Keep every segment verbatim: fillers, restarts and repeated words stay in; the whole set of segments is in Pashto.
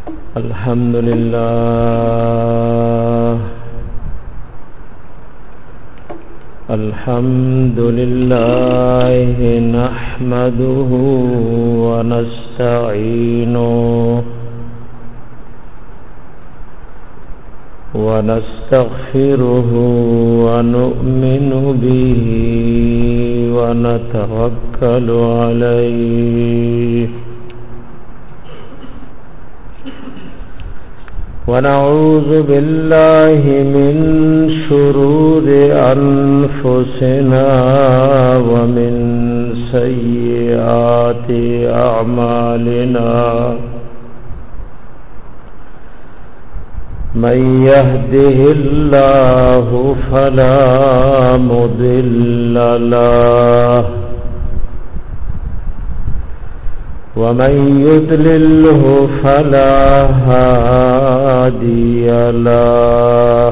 الحمد لله الحمد لله نحمده ونستعينه ونستغفره ونؤمن به ونتوكل عليه ونعوذ بالله من شرور أنفسنا ومن سيئات أعمالنا من يهده الله فلا مضل له ومن يضلله فلا هادي له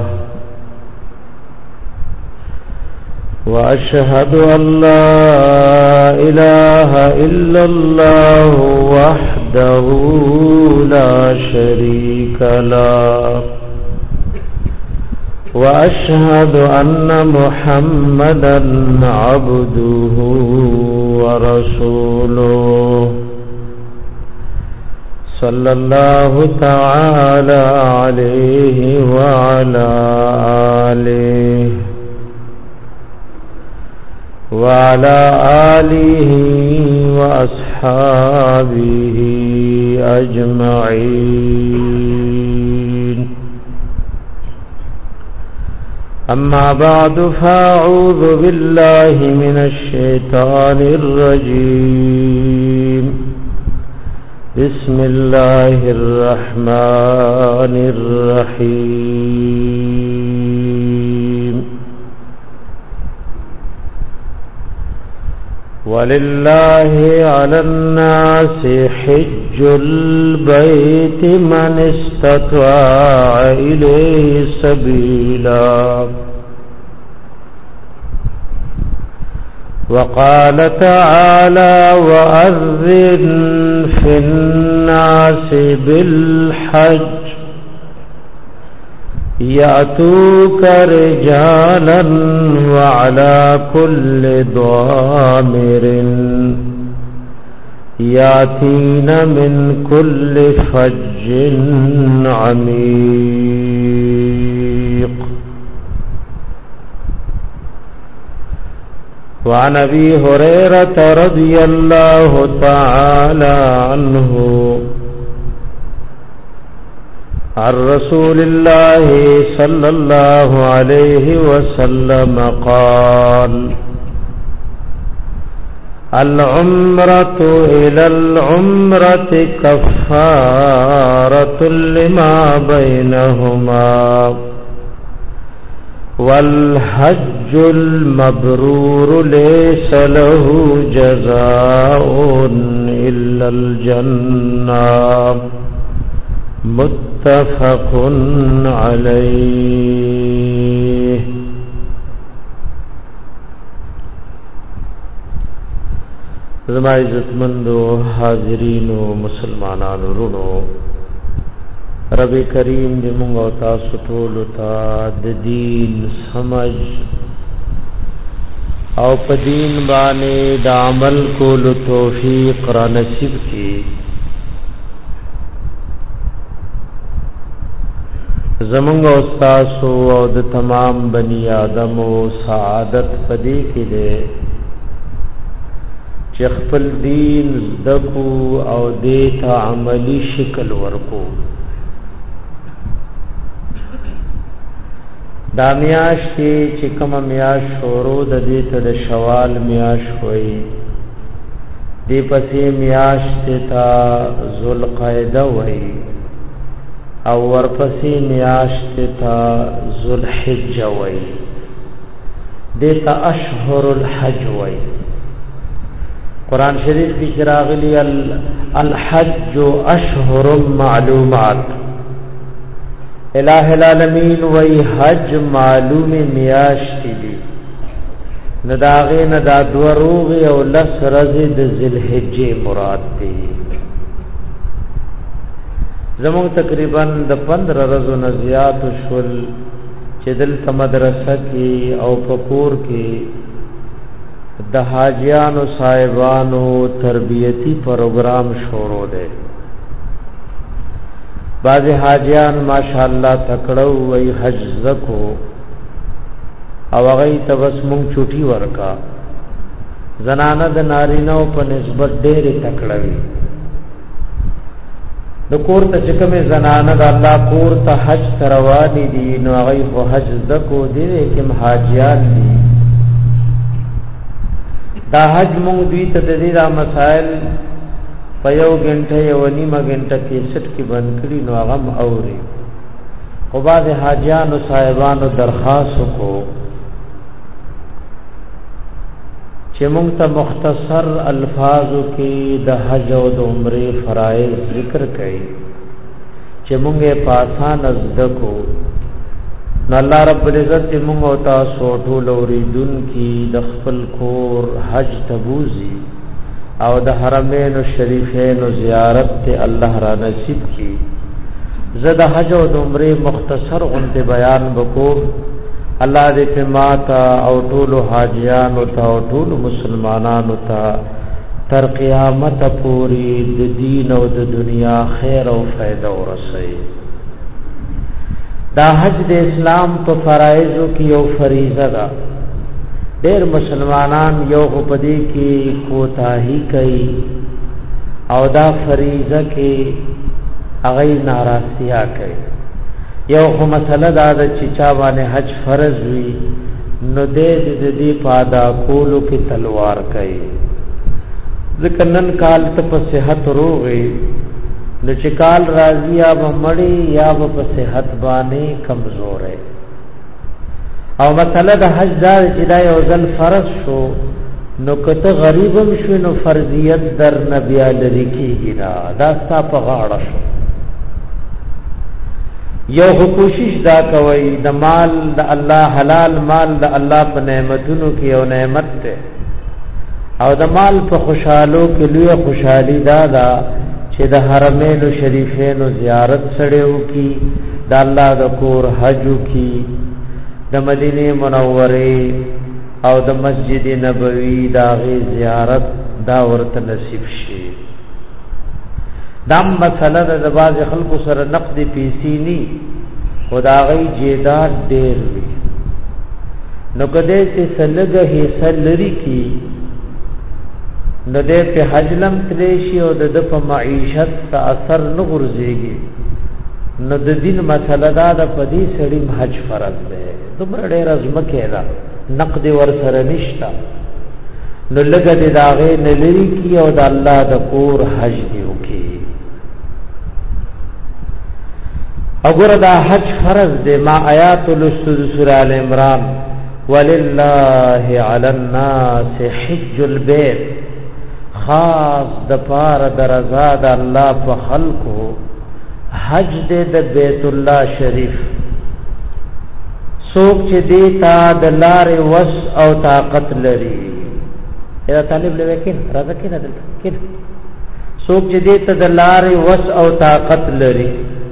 وأشهد أن لا إله إلا الله وحده لا شريك له وأشهد أن محمدا عبده ورسوله صلى الله تعالى عليه وعلى آله وعلى آله وأصحابه أجمعين أما بعد فأعوذ بالله من الشيطان الرجيم بسم الله الرحمن الرحيم ولله على الناس حج البيت من استطاع إليه سبيلا وقال تعالى وأذن في الناس بالحج يأتوك رجالا وعلى كل ضامر يأتين من كل فج عميق وعن أبي هريرة رضي الله تعالى عنه عن رسول الله صلى الله عليه وسلم قال العمرة إلى العمرة كفارة لما بينهما والحج المبرور ليس له جزاء إلا الجنة متفق عليه. زما عزتمندو حاضرینو مسلمانانو رونو رب کریم دې موږ او تاسو ټول ته د دین سمج او په دین باندې د عمل کولو توفیق را نصیب کړي. زمونږ او تاسو او د تمام بنی آدمو سعادت پدې کې ده چې خپل دین زدکو او دې ته عملی شکل ورکو. دا میاش چې کوم میاش شروع د دې ته د شوال میاش وای دې پسې میاش ته ذوالقعده وای او ورپسې میاش ته ذوالحجه وای دې ته اشهر الحج وای. قرآن شریف کی چراغلی الحج اشهر معلومات الہ العالمین وی حج معلوم میاشتی دی نداغی ندا دروغی او لس رزی د ذی الحجه مراد دی. زمون تقریبا د پندرہ ورځو نه زیات شول چې دلته مدرسه کې او پکور کې د حاجیانو صاحبانو تربیتی پروګرام شروع دی. بعض حاجیان ماشاءالله تکړه وي حج زکو او هغه ته بس مونږ چوټي ورکا. زنانه د نارینو په نسبت ډېر تکړه وي. د کور ته چې کومه زنانه د الله کور ته حج تروانی دي نو هغه خو حج زکو دي کوم حاجیان دي. دا حج مونږ دوی ته د دې را مسائل په یو غنټه یو نیمه غنټه کې سټ کې بند کړی نو هغه اوري. خو بعض حاجیانو صاحبانو درخواست کو چې مونږ ته مختصر الفاظو کې د حج او د عمره فرایض ذکر کړي چې مونږه پاسان زدکو. نو الله رب العزت مونږ او تاسو ټول اوریدون کې د خپل کور حج تبوزي او د حرمین شریفین زیارت ته الله را نصیب کړي. زه د حج او د عمره مختصر غنته بیان وکړو. الله دې په ماتا او ټول حاجیانو ته او ټول مسلمانانو ته تر قیامت پورې د دین او د دنیا خیر او فائدہ ورسوي. دا حج د اسلام په فرایضو کې یو فریضه ده. ډېر مسلمانان یو په دې کې کوتاهی کوي او دا فریضه کې هغه ناراضیا کوي. یو خو مسله دا ده چې چا باندې حج فرض وي نو دې دې دې پادا کولو کې تلوار کوي. ځکه نن کال ته په صحت روغي نو چې کال راځي یا به مړی یا به په صحت باندې کمزور ہے. او مسله د حج دا چې دا یو ځل فرض شو نو کته غریبم شو نو فرضیت در نبی لري کیږي دا دا ستا په غاړه شو. یو کوشش دا کوي د مال د الله حلال مال د الله په نعمتونو کې یو نعمت ده او د مال په خوشحالو کې لوی خوشحالي دا ده چې د حرمین شریفین زیارت سړیو کی د الله د کور حج کی د مدینه منوره او د مسجد نبوی دا غي زیارت دا ورته نصیب شي. دام مسله د باز خلکو سره نقد پیسې ني خدای جیدات ډېر وي نو کده چې سلګه حصہ لري کی نو دې په حجلم تلیشي او د په معیشت ته اثر نه ورځيږي. نو د دین مسله دا د پدی سړی حج فرض ده دومره ډېر ازمکه ده نقد ور سره نشتا نو لګه دې داغه نه لري کی او د الله د کور حج دیو کی. اگر دا حج فرض دے ما آیات الاستد سورہ آل عمران وللہ علی الناس حج البیت خاص د پار درزا د الله په خلقو حج دے د بیت الله شریف. سوک چې دیتا د لار وس او طاقت لري اے طالب لوکین راځه کې نه دل کې سوک چې دیتا د لار وس او طاقت لري.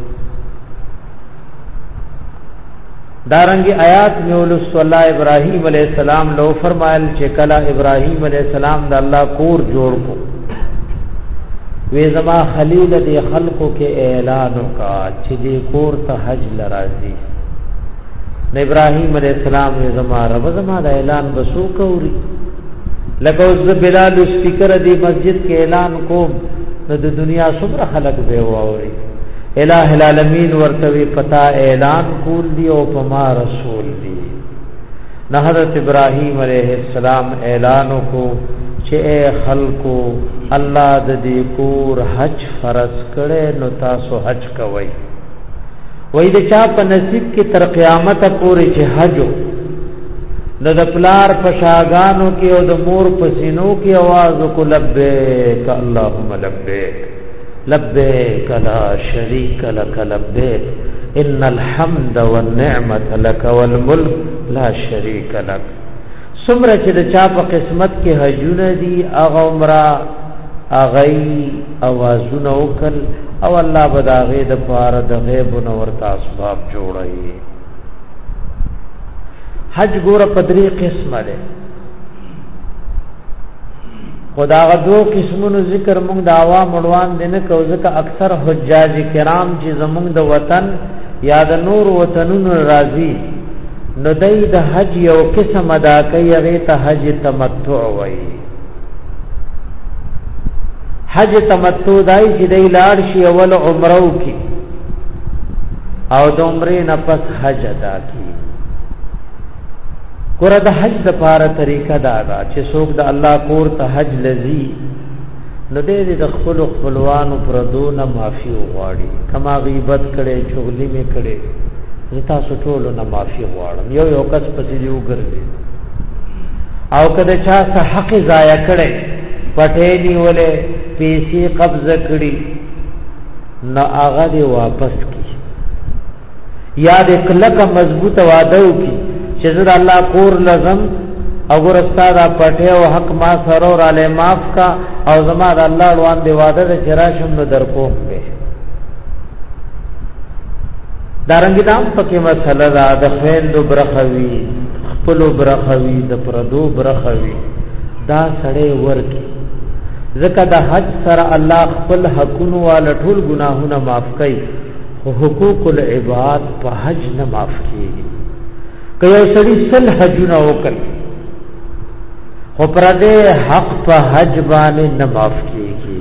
دارنگی آیات میں اولس اللہ ابراہیم علیہ السلام لو فرمائل چې کلا ابراہیم علیہ السلام دا اللہ کور جوڑ کو وی زما خلیل دی خلقو کے اعلانو کا چې دی کور تا حج لرازی. نو ابراہیم علیہ السلام وی زما رب زما دا اعلان بسو کوری لکه اوس بلال سپیکر دی مسجد کے اعلان کو نو د دنیا څومره خلق به واوري. الہ العالمین ورتوی پتا اعلان کول دی او پما رسول دی. نہ حضرت ابراہیم علیہ السلام اعلان کو چې اے خلقو الله د دې کور حج فرض کړي نو تاسو حج کوئ. وای د چا په نصیب کې تر قیامت پورې چې حج نو د پلار په شاګانو کې او د مور په سینو کې आवाज کو لبیک اللهم لبیک لبیک لا شریک لک لبیک ان الحمد والنعمت لك والملك لا شریک لک. سمره چې د چا په قسمت کې حجونه دي اغه عمره اغه اوازونه وکړ او الله بداغه د پاره د غیب نو ورته اسباب جوړي حج ګور پدری قسمه ده خدا غدو قسمونو ذکر مونږ د عوام مړوان دینه کو ځکه اکثر حجاج کرام چې زمونږ د وطن یا د نور وطنونو راضي نو دای د حج یو قسم ادا کوي هغه ته حج تمتع وایي حج تمتع دای چې دی لاړ شي اول عمره کی او د عمرې نه پس حج ادا کی ګوره د حج د پاره طریقه دا ده چې څوک د الله کور ته حج لذي نو دې د خپل خپلوانو پر دونه معافي وغواړي کما غیبت کړي چغلی می کړي زتا سټولو نه معافي غواړم یو یو کس پسې دی وګرځي او کله چا څه حق ضایع کړي پټې نیولې پیسې قبضه کړي نو هغه دی واپس کی یا د کلک مضبوط وعده وکي چې زه الله کور لزم او ګور استاد پټه او حق ما سرور علی معاف کا او زما د الله روان دی وعده چې راشم نو درکو به دارنګ دام پکې مسله دا د خويندو برخوي خپل برخوي د پردو برخوي دا سړی ورکی ځکه د حج سره الله خپل حقونو وال ټول ګناهونه معاف کوي خو حقوق العباد په حج نه معاف کیږي که یو سړی سل حجونه وکړي خو پر دې حق په حج باندې نه معاف کیږي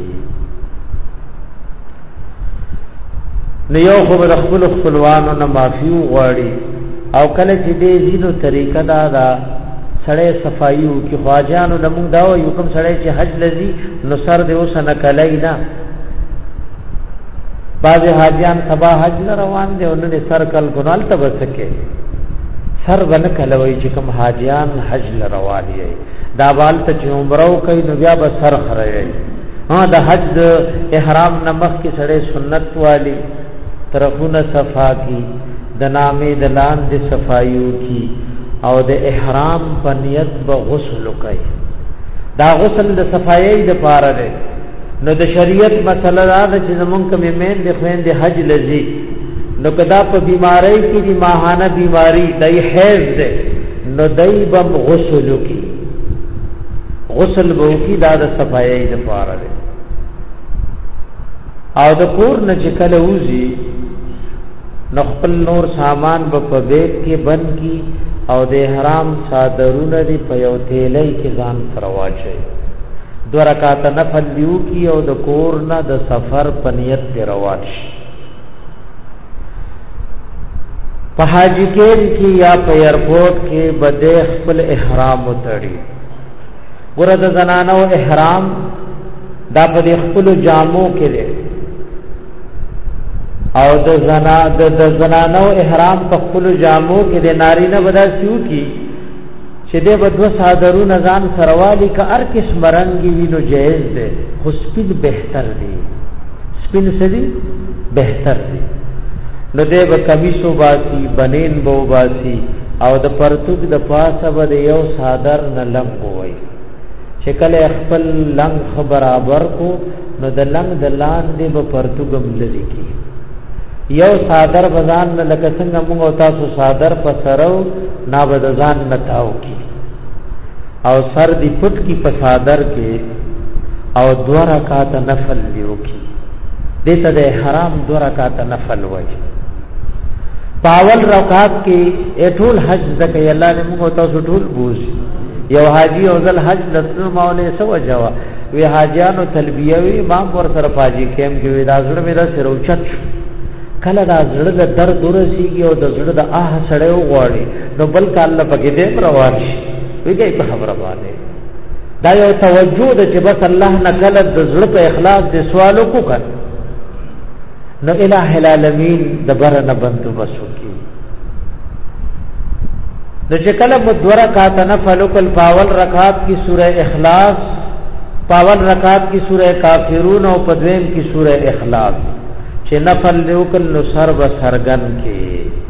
نو یو خو د خپل خپلوانو نه معافي وغواړي او کله چې دې زینو طریقه دا دا سړی صفایو کې خواجانو لمون دا یو کوم سړی چې حج لذي نو سر دې اوس نه کلای نه بعض حاجیان سبا حج نه روان دي او نه سر کل ګنال ته بسکه سر ون کلوي چې کوم حاجیان حج ل روان دي دا بال ته چې عمره کوي نو بیا به سر خړوي ها د حج احرام نمخ کې سړی سنت والی طرفونه صفا کی د نامې د لاندې صفایو کی او د احرام په نیت به غسل کوي دا غسل د صفایي د پاره ده نو د شریعت مسله دا چې زمونږ کومې مین د خوین د حج لذي نو کدا په بیماری کې دی ماهانه بیماری دای حیض ده نو دای بم غسل کی غسل به کی دا د صفایي د پاره ده او د کور نه چې کله وځي نو خپل نور سامان به په بیت کې بند کی او د احرام صادرونه دی په یو تیلې کې ځان پرواچي دو رکعات نفل دیو کی او د کور نه د سفر په نیت پر رواچ په حاجی کې یا په ایرپورټ کې بده خپل احرام وتړي ګره د زنانو احرام دا په خپل جامو کې دی او د زنا د زنانو احرام په خپل جامو کې د نارینه ودا سیو کی چې د بدو صادرو نزان سروالی کا هر قسم رنگي وینو جائز ده خو سپین بهتر دی سپین سدي بهتر دی نو دې به کمیسو باسی بنین بو باسی او د پرتوک د پاسه به یو صادر نه لنګ وای چې کله خپل لنګ برابر کو نو د لنګ د لاندې به پرتوګم لري کی یو صادر بزان نه لکه څنګه موږ تاسو صادر په سرو نا بدزان نتاو کی او سر دی پټ کی په صادر کې او دو رکعات نفل لیو کی دته د حرام دو رکعات نفل وای پاول رکعات کې اټول حج زکه الله نے موږ تاسو ټول بوز یو حاجی او ذل حج لسل مولې سو جوا وی حاجیانو تلبیه وی امام ور سره پاجي کېم کې وی دا زړه مې دا سره اوچت کله دا زړه د درد ورسیږي او د زړه د آه سړی وغواړي نو بلکې الله پکې دې روان شي ویږي په خبره باندې دا یو توجه ده چې بس الله نه کله د زړه په اخلاص دې سوالو کو کړ نو الہ العالمین د بر نه بندو بسو کی نو چې کله مدوره کاته نفل کل پاول رکعات کی سوره اخلاص پاول رکعات کی سوره کافرون او پدویم کی سوره اخلاص چې نفل لیوکل نو سر به سرګن کې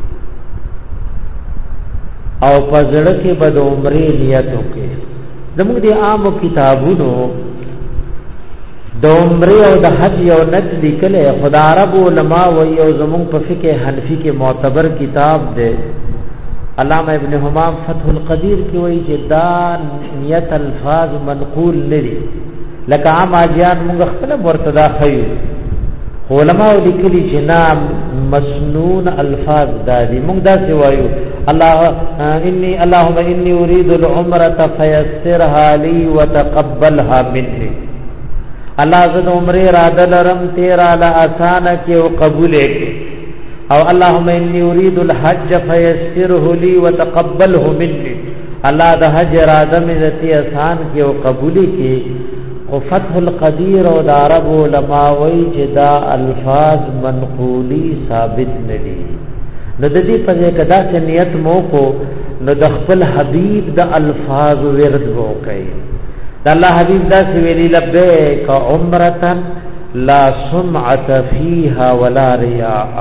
او پزړه کې بد عمرې نیت وکي زموږ دي عام کتابونو د عمره او د حج یو نت لیکل خدا عرب علماء و یو زمون په فقه حنفی کې معتبر کتاب دی علامہ ابن حمام فتح القدیر کې وایي چې دا نیت الفاظ منقول لري لکه عام اجیان موږ خپل مرتدا خیو علماء لیکلي چې نام مسنون الفاظ دادي موږ دا سی وایو الله انی اللهم انی اريد العمره فيسرها لي وتقبلها مني الله زد عمره اراده لرم تیرا لا آسان کې او قبول کې او اللهم انی اريد الحج فيسره لي وتقبله مني الله د حج اراده مې ذاتي آسان کې او قبول کې او فتح القدیر او د عرب علماء وی چې دا الفاظ منقولی ثابت ندي نو د دې په کدا چې نیت مو کو نو د خپل حبیب د الفاظ ورد وو کوي د الله حبیب دا سی ویلی لبیک عمره لا سمعه فيها ولا رياء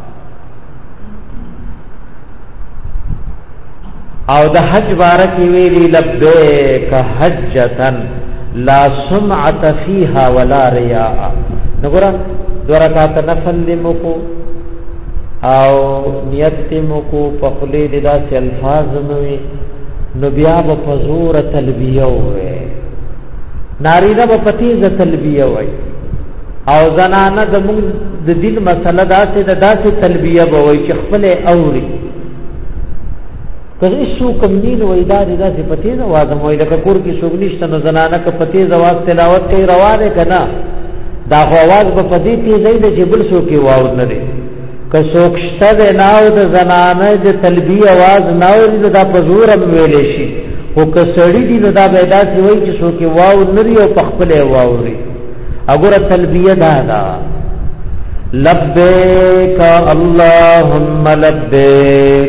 او د حج بارک ویلی لبیک حجتن لا سمعت فيها ولا رياء نګورا دو رکعات نفل لمکو او نیت مکو په خلی ددا سي الفاظ نوې نو بیا په فزور تلبیه وې نارینه په پتیزه تلبیه وې او زنانه د موږ د دین مسله داسې د داسې تلبیه وې چې خپل اوري کله شو کم دین وې دا داسې پتیزه وازم وې لکه کور کې شوګ نشته نو زنانه ک پتیزه واز تلاوت کوي روانه کنا دا خو आवाज په پدې تیزې د جبل شو کې واو نه دي که سوکشته ناو د زنانه د تلبیه आवाज ناو د په زور ویلې شي او که سړی دی نو دا پیدا سی وای چې سو کې واو نری او پخپل واوري اگر تلبیه دا دا لبیک اللهم لبیک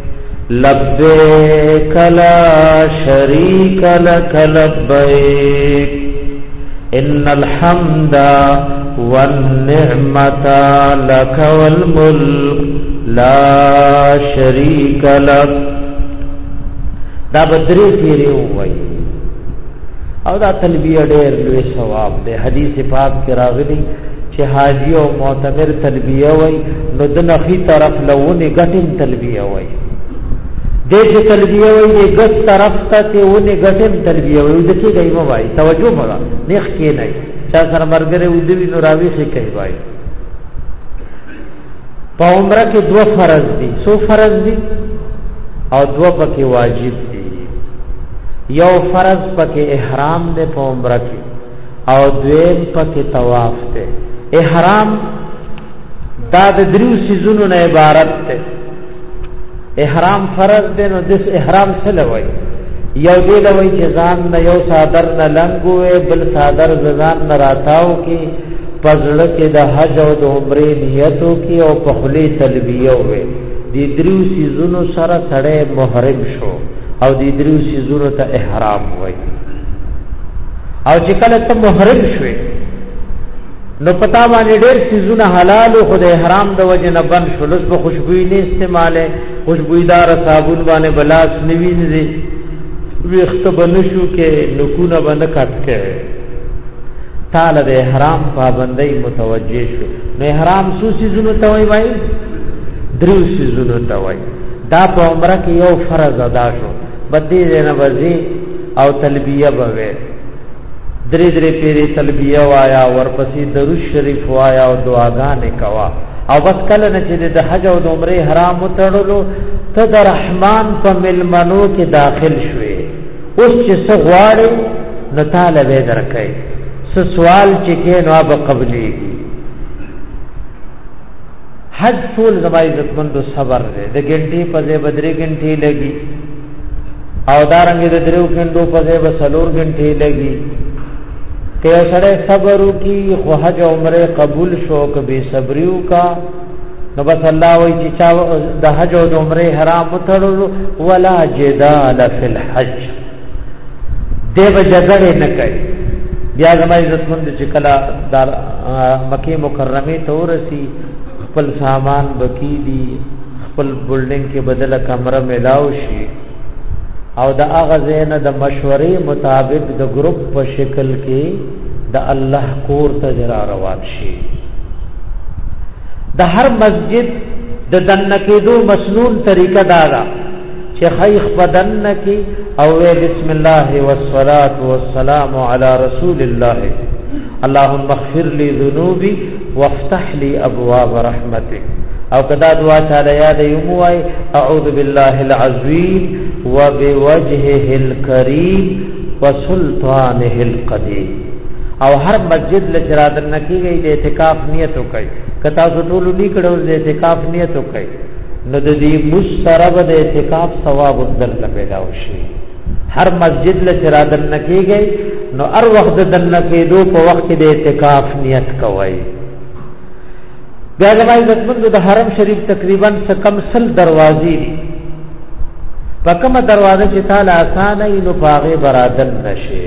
لبیک لا شریک لک لبیک ان الحمد والنعمت لك والملك لا شريك لك دا بدری تیری وای او دا تلبیه ډېر لوی ثواب دی حدیث پاک کې راغلی چې حاجی او معتمر تلبیه وای نو د نخي طرف لونه غټین تلبیه وای دې چې تلبیه وای دې غټ طرف ته ونه غټین تلبیه وای د کې دی وای توجه مړه نخ کې نه چا سره مرګره ودوی نو راوي شي کوي وای په عمره کې دو فرض دي سو فرض دي او دو پکې واجب دي یو فرض پکې احرام ده په عمره کې او دویم پکې طواف ده احرام دا د دریو سيزونو نه عبارت ده احرام فرض ده نو د احرام څه لوي یو دی لوي چې ځان نه یو صادر نه لنګوي بل صادر ځان نه راتاو کې پزړه کې د حج او د عمره نیتو کې او په خلی تلبیه وي د دریو سيزونو سره سړی محرم شو او د دریو سيزونو ته احرام وي او چې کله ته محرم شوي نو پتا باندې ډېر سيزونه حلال او خدای احرام د وجه نه بند شول اوس په خوشبوئی نه استعماله خوشبوئیدار صابون باندې بلاس نوینځي ویخت بنشو کې نکونه بند کټ کې تعالی د احرام پابندۍ متوجه شو نو احرام سو سيزونو ته وای وای درو سيزونو ته وای دا په عمره کې یو فرض ادا شو بدی نه وځي او تلبیه بوي درې درې پیری تلبیه وایا ورپسې درود شریف وایا او دعاګانې کوا او بس کله نه چې د حج او د عمره حرام وتړلو ته د رحمان په ملمنو کې داخل شوي اوس چې څه غواړي نو تعالی به درکړي څه سوال چې کې نو به قبليږي حج ټول زما عزتمند صبر دی د ګنټي په ځای بدري ګنټي لګي او دارنګ د درو ګنټو په ځای به سلور ګنټي لګي که سره صبر کی خو حج عمره قبول شو که به صبریو کا نو بس الله وای چې چا د حج او د عمره حرام وتړلو ولا جدال فی الحج دیو جګړه نه کوي بیا زما عزتمند چې کلا د مکه مکرمه ته ورسی خپل سامان بکی دی خپل بلډینګ کې بدله کمره ملاو شي او د اغه زینه د مشورې مطابق د ګروپ په شکل کې د الله کور ته را روان شي. د هر مسجد د دنکېدو مسنون طریقه دا ده چې خیخ بدن کی او بسم الله والصلاة والسلام علی رسول الله اللهم اغفر لي ذنوبي وافتح لي ابواب رحمتك. او کدا دعا چاله یاد یموای اعوذ بالله العظیم وبوجهه الكریم وسلطانه القدیم. او هر مسجد لچرادن نکیږي د اعتکاف نیت وکړي. کتا ټول لیکړو د اعتکاف نیت وکړي نو د دې مشرب د اعتکاف ثواب در پیدا وشي. هر مسجد لچرادن نکیږي نو هر وخت د نکیدو په وخت د اعتکاف نیت کوي. بیا زمای عزتمند د حرم شریف تقریبا کم سل دروازې دي. په کومه دروازه چې تعالی آسان ای نو باغې برادن نشي.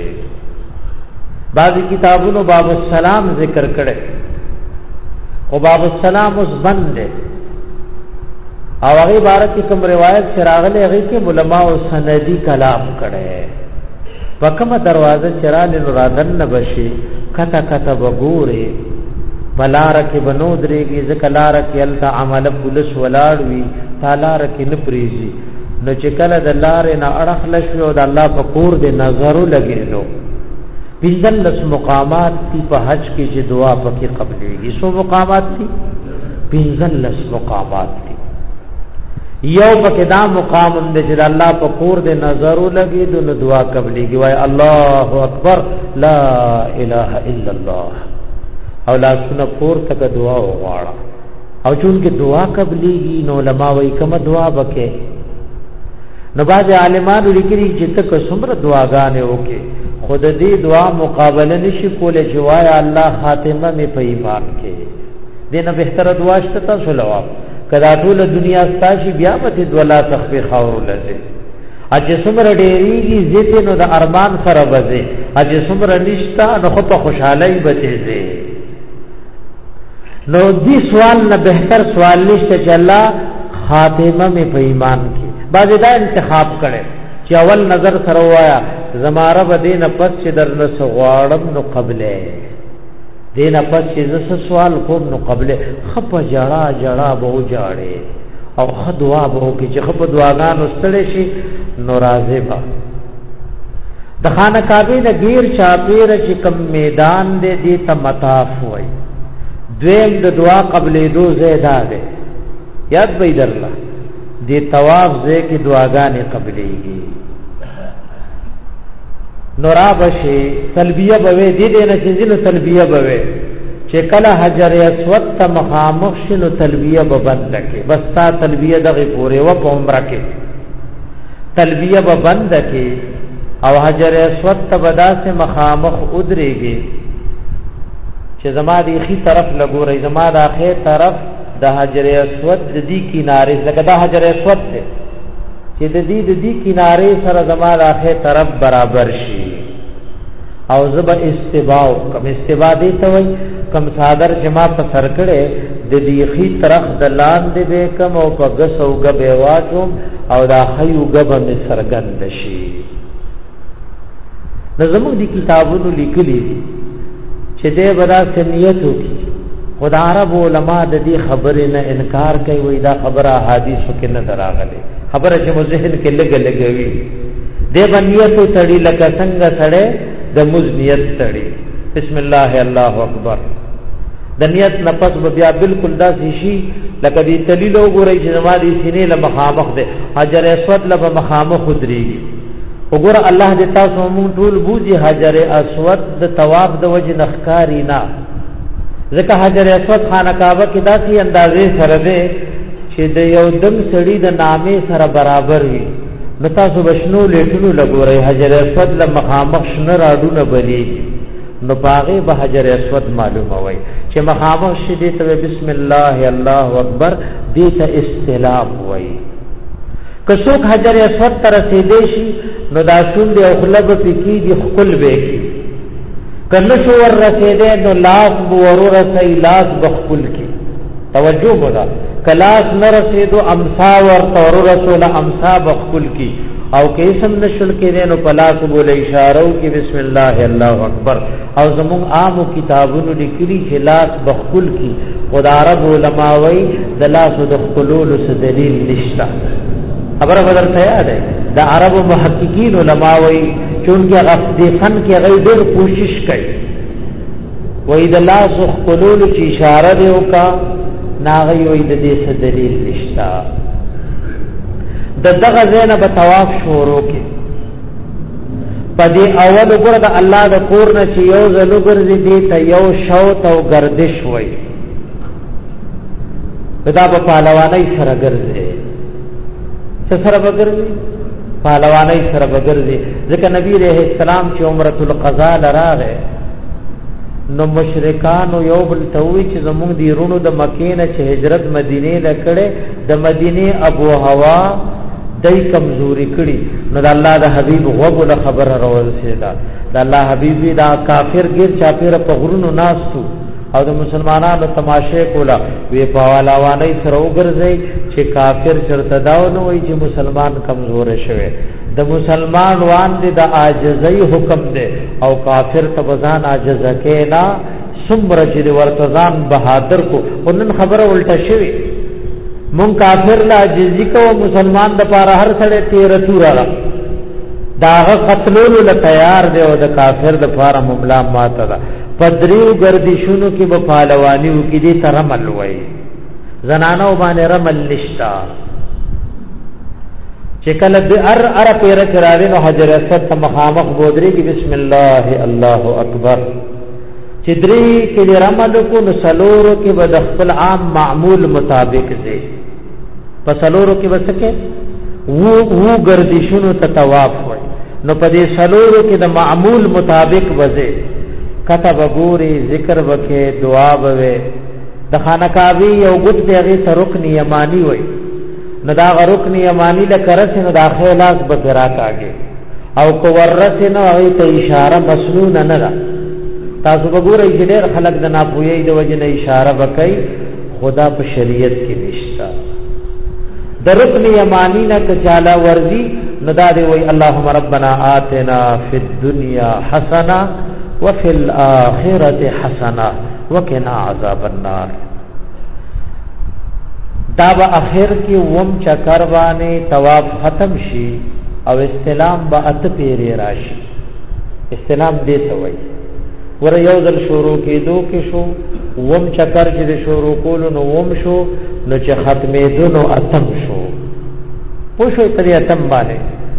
بعضی کتابونو باب السلام ذکر کړي او باب السلام اوس بند دي او هغه عبارت کوم روایت چراغله هغه کې علماء او سندي کلام کړي. په کومه دروازه چرال رادن نبشي کته کته وګوري بلار کې بنو درېږي ذکلار کې التا عمل پولیس ولاړ وی تالار کې نپریزي نو چې کله د لارې نه اړخ لشو د الله په کور دې نظرو لګېلو. پنځلس مقامات تی په حج کې چې دعا پکې قبلېږي. سو مقامات تی پنځلس مقامات تی. یو پکې دا مقام دې چې الله په کور دې نظرو لګېدو نو دعا قبلېږي. وای الله اکبر لا اله الا الله او لا سن پور تک دعا وغواړه. او چون کې دعا قبلېږي نو علماء وای کومه دعا وکې نو باز عالمانو لیکلي چې تک څومره دعاګانې وکې خود دې دعا مقابله نشي کوله جوای الله خاتمه می په ایمان کې دینه بهتره دعا شته تاسو لواب کدا ټول دنیا ستاشي بیا به دولا تخفي خاور لږه اج څومره ډېریږي زیته نو د ارمان سره بځه اج څومره نشتا نو خو په خوشحالي بچي. نو دی سوال نه بهتر سوال نشته چې الله خاتمه می په ایمان کې. بعض دا انتخاب کړي چې اول نظر سره وایا زماره به دینه پس چې درنه سغواړم نو قبله دینه پس چې زس سوال کوم نو قبله خپ جړه جړه بو جاړي او خدوا بو کې چې خپ دعاګانو ستړي شي نو راځي با د خانه کعبه د غیر چاپیر چې کم میدان دې دې ته مطاف وای. دویم د دعا قبلې دو زیاده ده یاد به درله دې طواف زې کې دعاګانې قبلېږي. نورا بشي تلبیه بوي دې دې نه چې نو تلبیه بوي چې کله حجر اسود ته مخامخ شنو تلبیه به بند کې بس تا تلبیه دغه پورې و په عمره کې تلبیه به بند کې او حجر اسود ته بدا سے مخامخ ادريږي چې زما دی خي طرف لګوري زما د اخر طرف د حجر اسود د دې کینارې زګه د حجر اسود ته چې د دې د دې کینارې سره زما د اخر طرف برابر شي او زب استباء کم استباء دی ته وای کم صادر جما په سر کړه د دې خي طرف د لاندې به کم او په غسو غبه واچوم او دا خيو غبه می سرګند شي. نظمو دي کتابونو لیکلي چې دې بدا سنیتو کی خدای عرب علماء د دې خبره نه انکار کوي وای دا خبره حدیثو کې نه دراغله خبره چې مو ذهن کې لګ لګوي دې بنیتو تړي لکه څنګه سړې د مزنیت تړي بسم الله الله اکبر د نیت نفس بیا بالکل داسې شي لکه دې تلیل وګورئ چې نمازي سینې له مخامخ ده حجر اسود له مخامخ دريږي وګوره الله دې تاسو مونږ ټول بوزي حجر اسود د طواف د وجه نخکاری نه ځکه حجر اسود خانه کعبه کې داسې اندازې سره ده چې د یو دم سړی د نامې سره برابر وي نو تاسو بشنو لیټونو لګورئ حجر اسود له مخامخ شنه راډونه بلیږي نو باغې به حجر اسود معلومه وای چې مخامخ شې ته بسم الله الله اکبر دې ته استلام وای. که څوک حجر اسود تر رسیدې شي نو دا شوند او خلب پکې دي خپل به کی کله شو ور رسیدې نو لاس ورور رسې لاس بخپل کی توجه ودا کلاس نه رسیدو امسا ور تور رسول امسا بخپل کی او کیسم نشل کې نو پلاس بول اشاره او کې بسم الله الله اکبر او زمون عام کتابونو لیکلي چې لاس بخل کی خدا عرب علماء وی د لاس د خلول س دلیل نشته خبره بدر ته یاد ده د عرب محققین علماء وی چونکه غفدی فن کې غي ډېر کوشش کوي وی د لاس خلول چې اشاره دی او کا ناغي وی د دې س دلیل نشته د دغه زینه په طواف شروع کې پدې اول وګړه د الله د کور نه چې یو زلو ګرځي دي ته یو شوت او گردش وای دا په پهلوانۍ سره ګرځي څه سره ګرځي پهلوانۍ سره ګرځي ځکه نبی رحمه السلام چې عمره القضاء لراغه نو مشرکان یو بل توي چې زموږ دی رونو د مکې نه چې هجرت مدینه لکړه د مدینه ابو هوا دای کمزوري کړي نو د الله د حبيب غوغه خبر راول شي دا د الله حبيب دا کافر ګر چاپیره په غرونو ناستو او د مسلمانانو تماشه کولا وی په والاوانې سره وګرځي چې کافر چرته داو نو وي چې مسلمان کمزور شوی د مسلمان وان دي د عاجزۍ حکم دی او کافر تبزان عاجز کینا سمره چې ورتزان بهادر کو ونن خبره الټه شوی مون کافر لا عاجزی کو مسلمان د پاره هر سړی تیر تورا داغه قتلولو له تیار دی او د کافر د پاره مملا ماته ده پدریو گردشونو کې په پهلوانیو کې دي ترمل وای زنانو باندې رمل نشتا چې کله د ار ار پیر چراره نو حجر اسود ته مخامخ بودري کې بسم الله الله اکبر چې درې کې رمل کو نو سلورو کې به د خپل عام معمول مطابق دي په سلورو کې وسکه وو وو گردشونو ته طواف وای نو په دې سلورو کې د معمول مطابق وځي کتب ګوري ذکر وکي دعا بوي د خانقاوي یو ګد دیغه رکن یمانی وای نو دا رکن یمانی له کرس نو داخله لاس بکرات اگے او کو ورث نو هغه ته اشاره مسنون نه ده تاسو وګورئ چې ډېر خلک د ناپوهۍ د وجه نه اشاره وکړي خدا په شریعت کې نشتا د رکن یمانی نه کچالا ورزي نو دا دی وای اللهم ربنا آتنا فی الدنيا حسنه وفي الاخره حسنه وقنا عذاب النار دا با اخر کی وم چکر باندې طواف ختم شي او استلام با ات پیری راشي استلام دې سوي ور یو ځل شروع کېدو کې شو وم چکر چې شروع کولو نو وم شو نو چې ختمې دونو اتم شو پوښوي پرې اتم باندې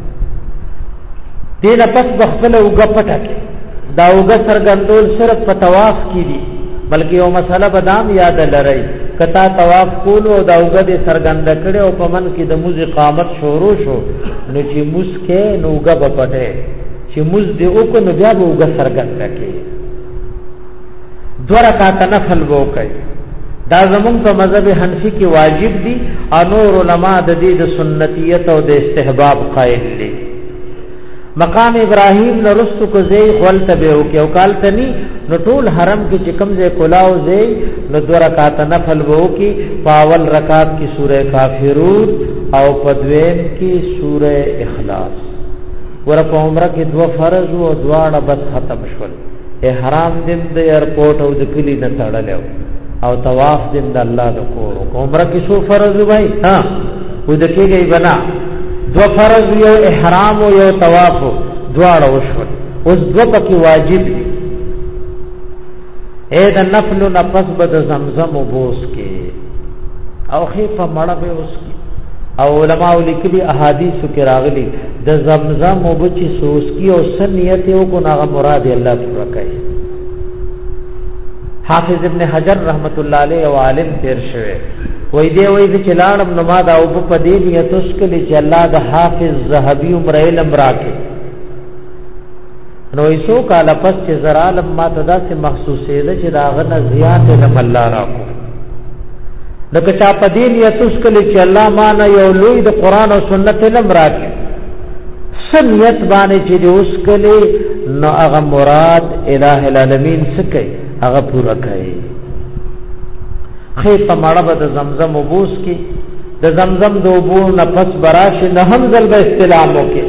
دې نه پس بخبل وګ پټه کې دا وګ سرګندول صرف په طواف کې دي بلکې یو مسله بدام یاد لرئ کتا طواف کول او دا وګ دې سرګند کړي او په من کې د موز اقامت شروع شو نو چې موس کې نو وګ پټه چې موز دې او کو نو بیا وګ سرګند کړي دو رکعات نفل وکړي دا زمون په مذهب حنفي کې واجب دي او نور علما د دې د سنتیت او د استحباب قائل دي مقام ابراهیم نرستو کو زی خپل تبه او کې او کال تني نو ټول حرم کې چې کوم ځای کلاو زی نو دو رکعات نفل وو کې پاول رکعات کې سوره کافرون او پدویم کې سوره اخلاص ور په عمره کې دو فرض او دواړه بس ختم شول احرام دین د ایرپورټ او د کلی نه تړلو او طواف دین د الله د کور عمره کې سو فرض وای ها و د کېږي بنا دو فرض یو احرام او یو طواف دواړه وشول اوس دو پکې واجب دي اې د نفل نفس بد زمزم وبوس کې او خيفه مړه به اوس کې او علماء لیکلي احادیث کې راغلي د زمزم وبچي سوس کې او سنیت یو کو ناغه مراد الله پورا کوي حافظ ابن حجر رحمت الله علیه او عالم تیر شوه وای دی وای چې چلانم نماز او په دې نیت اوس کې چې الله د حافظ ذهبی عمر علم راکې نو ایسو کاله پس چې زرالم ما تدا سے مخصوصه ده چې داغه نه زیات علم الله راکو لکه چا په دې نیت اوس کې چې الله معنا یو لوی د قران او سنت علم راکې سنیت باندې چې اوس کله نو هغه مراد الہ العالمین سکه هغه پورا کوي خیفه مړه به د زمزم وبوس کی د زمزم د اوبو نفس براش نه هم ځل به استلامو کې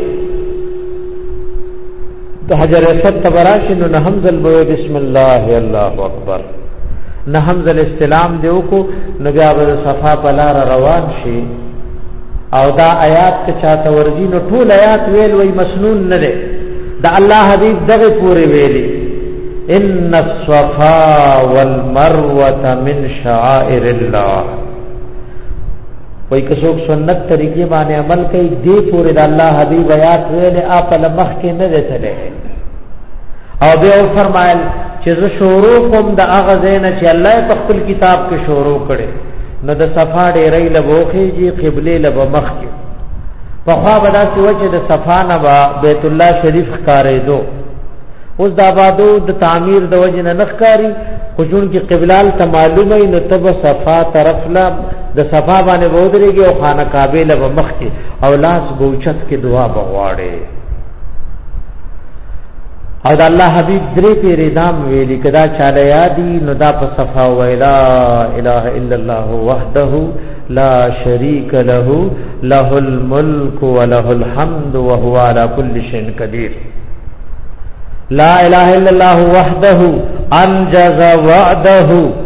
د حجر اسود تبراش نه هم ځل به بسم الله الله اکبر نه هم ځل استلام دیو کو نو بیا به صفا بلار روان شي او دا آیات ته چاته ورجی نو ټول آیات ویل وی مسنون نه ده دا الله حبیب دغه پوره ویلي ان الصفا والمروه من شعائر الله وای که څوک سنت طریقې باندې عمل کوي دې پورې د الله حبیب آیات ویل اپ لمخ کې نه ده تله او به فرمایل چې زه شروع کوم د هغه زین چې الله په خپل کتاب کې شروع کړي نو د صفا ډېرې لبوخي جی قبله لب مخ کې په خوا بدا چې وجه د صفا نه بیت الله شریف ښکارې دو اوس د آبادو د تعمیر د وجه نه نخکاری خو جون کې قبلال ته معلومه نو تب صفا طرف لا د صفا باندې ودرېږي او خانه کعبه له مخ کې او لاس بوچت کې دعا بغواړي او د الله حبیب درې پیری دام ویلي کدا چاله یادي نو دا په صفا ویلا اله الا الله وحده لا شريك له له الملك وله الحمد وهو على كل شيء قدير لا اله الا الله وحده انجز وعده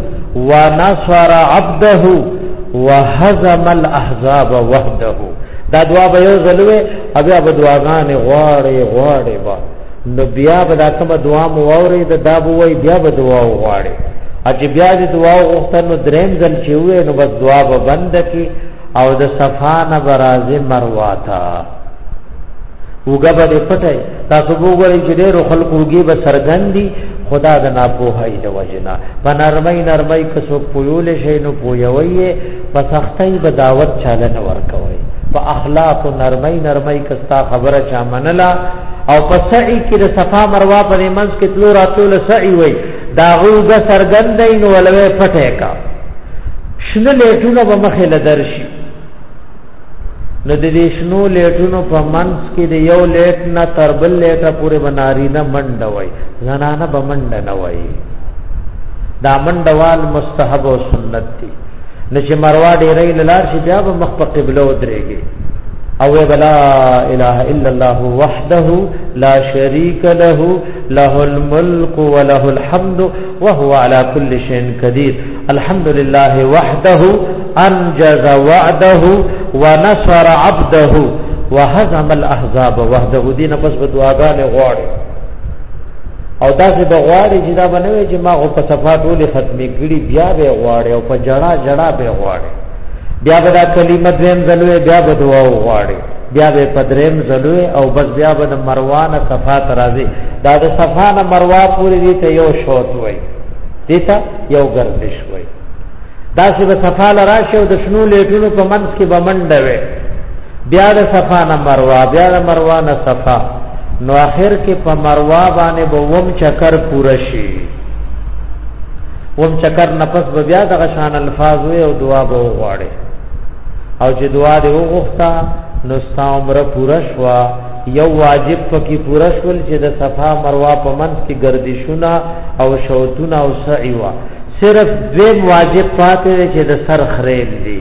ونصر عبده وهزم الاحزاب وحده دا دعا به یو زلوه بیا به دعاګانې غواړي غواړي با نو بیا به دا کوم دعا مو اوري د دا بووي بیا به دعا غواړي اج بیا د دعا غوښتنه نو دریم ځل چې وې نو بس دعا به بند کی او د صفانه برازه مرواتا وګه به پټای تاسو وګورئ چې ډېر خلکوږي به سرګندي خدا د ناپوهۍ د وجنا په نرمۍ نرمۍ کسو پویول شي نو پویوي په سختۍ به دعوت چاله نه ورکوي په اخلاق او نرمۍ نرمۍ کستا خبره چا منلا او په سعی کې د صفا مروه په منځ کې تلو راتول سعی وي دا غوګه سرګندې نو ولوي پټه کا شنه لیټونه به مخه لدرشي نو د دې شنو لیټونو په منځ کې د یو لیټ نه تربل لیټه پورې بناری نه منډه وای زنانه به منډه نه وای دا منډوال مستحب او سنت دي نشه مروه ډېرې لار شي بیا به مخ په قبله ودرېږي او بلا اله الا الله وحده لا شريك له له الملك وله الحمد وهو على كل شيء قدير الحمد لله وحده انجز وعده ونصر عبده وهزم الاحزاب وحده دین پس دعاګانې غواړي او داسې د غواړي چې دا بنوي چې ما غو په صفات ولې ختمي کړي بیا به غواړي او په جړه جړه به غواړي بیا به دا کلمه دیم زلوه بیا به دعا غواړي بیا به پدریم زلوه او بس بیا به مروان صفات راځي دا د صفانه مروا پوری دي ته یو شوت وای دیتا یو گردش وای دا چې په صفا لراشه او د شنو لیټونو په منځ کې بمنډوي بیا د صفانه مروا بیا د مروان صفا نو اخر کې په مروا باندې به وم چکر پوره شي وم چکر نفس به بیا د غشان الفاظ وي او دعا به وغواړي او چې دعا دې وغوښتا نو ستا عمره پوره شوا یو واجب پکې پوره شول چې د صفا مروه په منځ کې گردشونه او شوتونه او سعی وا صرف دویم واجب پاتې چې د سر خریل دي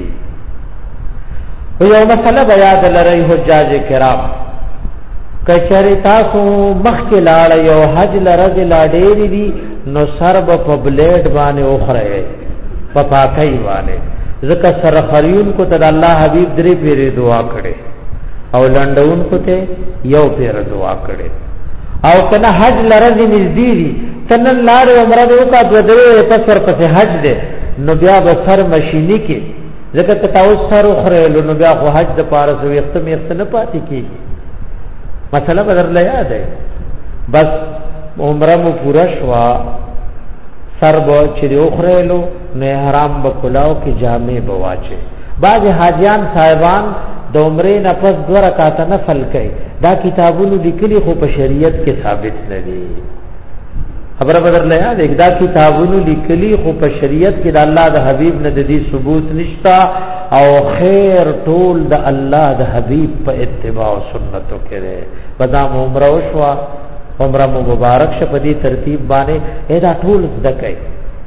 یو مسله بیان لري حجاج کرام کچری تاسو مخکې لاړ یو حج لرز لاډېری دي نو سر په بلیډ باندې اوخره په پاکي باندې ځکه سر خریون کو ته الله حبيب درې پیری دعا کړي او لندون کو ته یو پیر دعا کړي او کنه حج لرز نږدې دي تنن لار عمره وکا د دې تسر په حج ده نو بیا به سر مشینی کې ځکه ته تاسو سر خره نو بیا خو حج د پارس وخت میخت نه پاتې کیږي مسله بدر لا یاد ہے بس عمره مو پورا شوا سر بو چې اوخرهلو نه حرام بکلاو کې جامع بواچه بعض حاجیان صاحبان د عمره نفس دو رکعات نفل کوي دا کتابونو لیکلي خو په شریعت کې ثابت نه دي خبر بدر لا یاد ہے دا کتابونو لیکلي خو په شریعت کې د الله د حبیب نه د دې ثبوت نشتا او خیر ټول د الله د حبیب په اتباع او سنتو کې ده بدام عمره وشوا عمره مبارک شه په دې ترتیب باندې ادا ټول زده کوي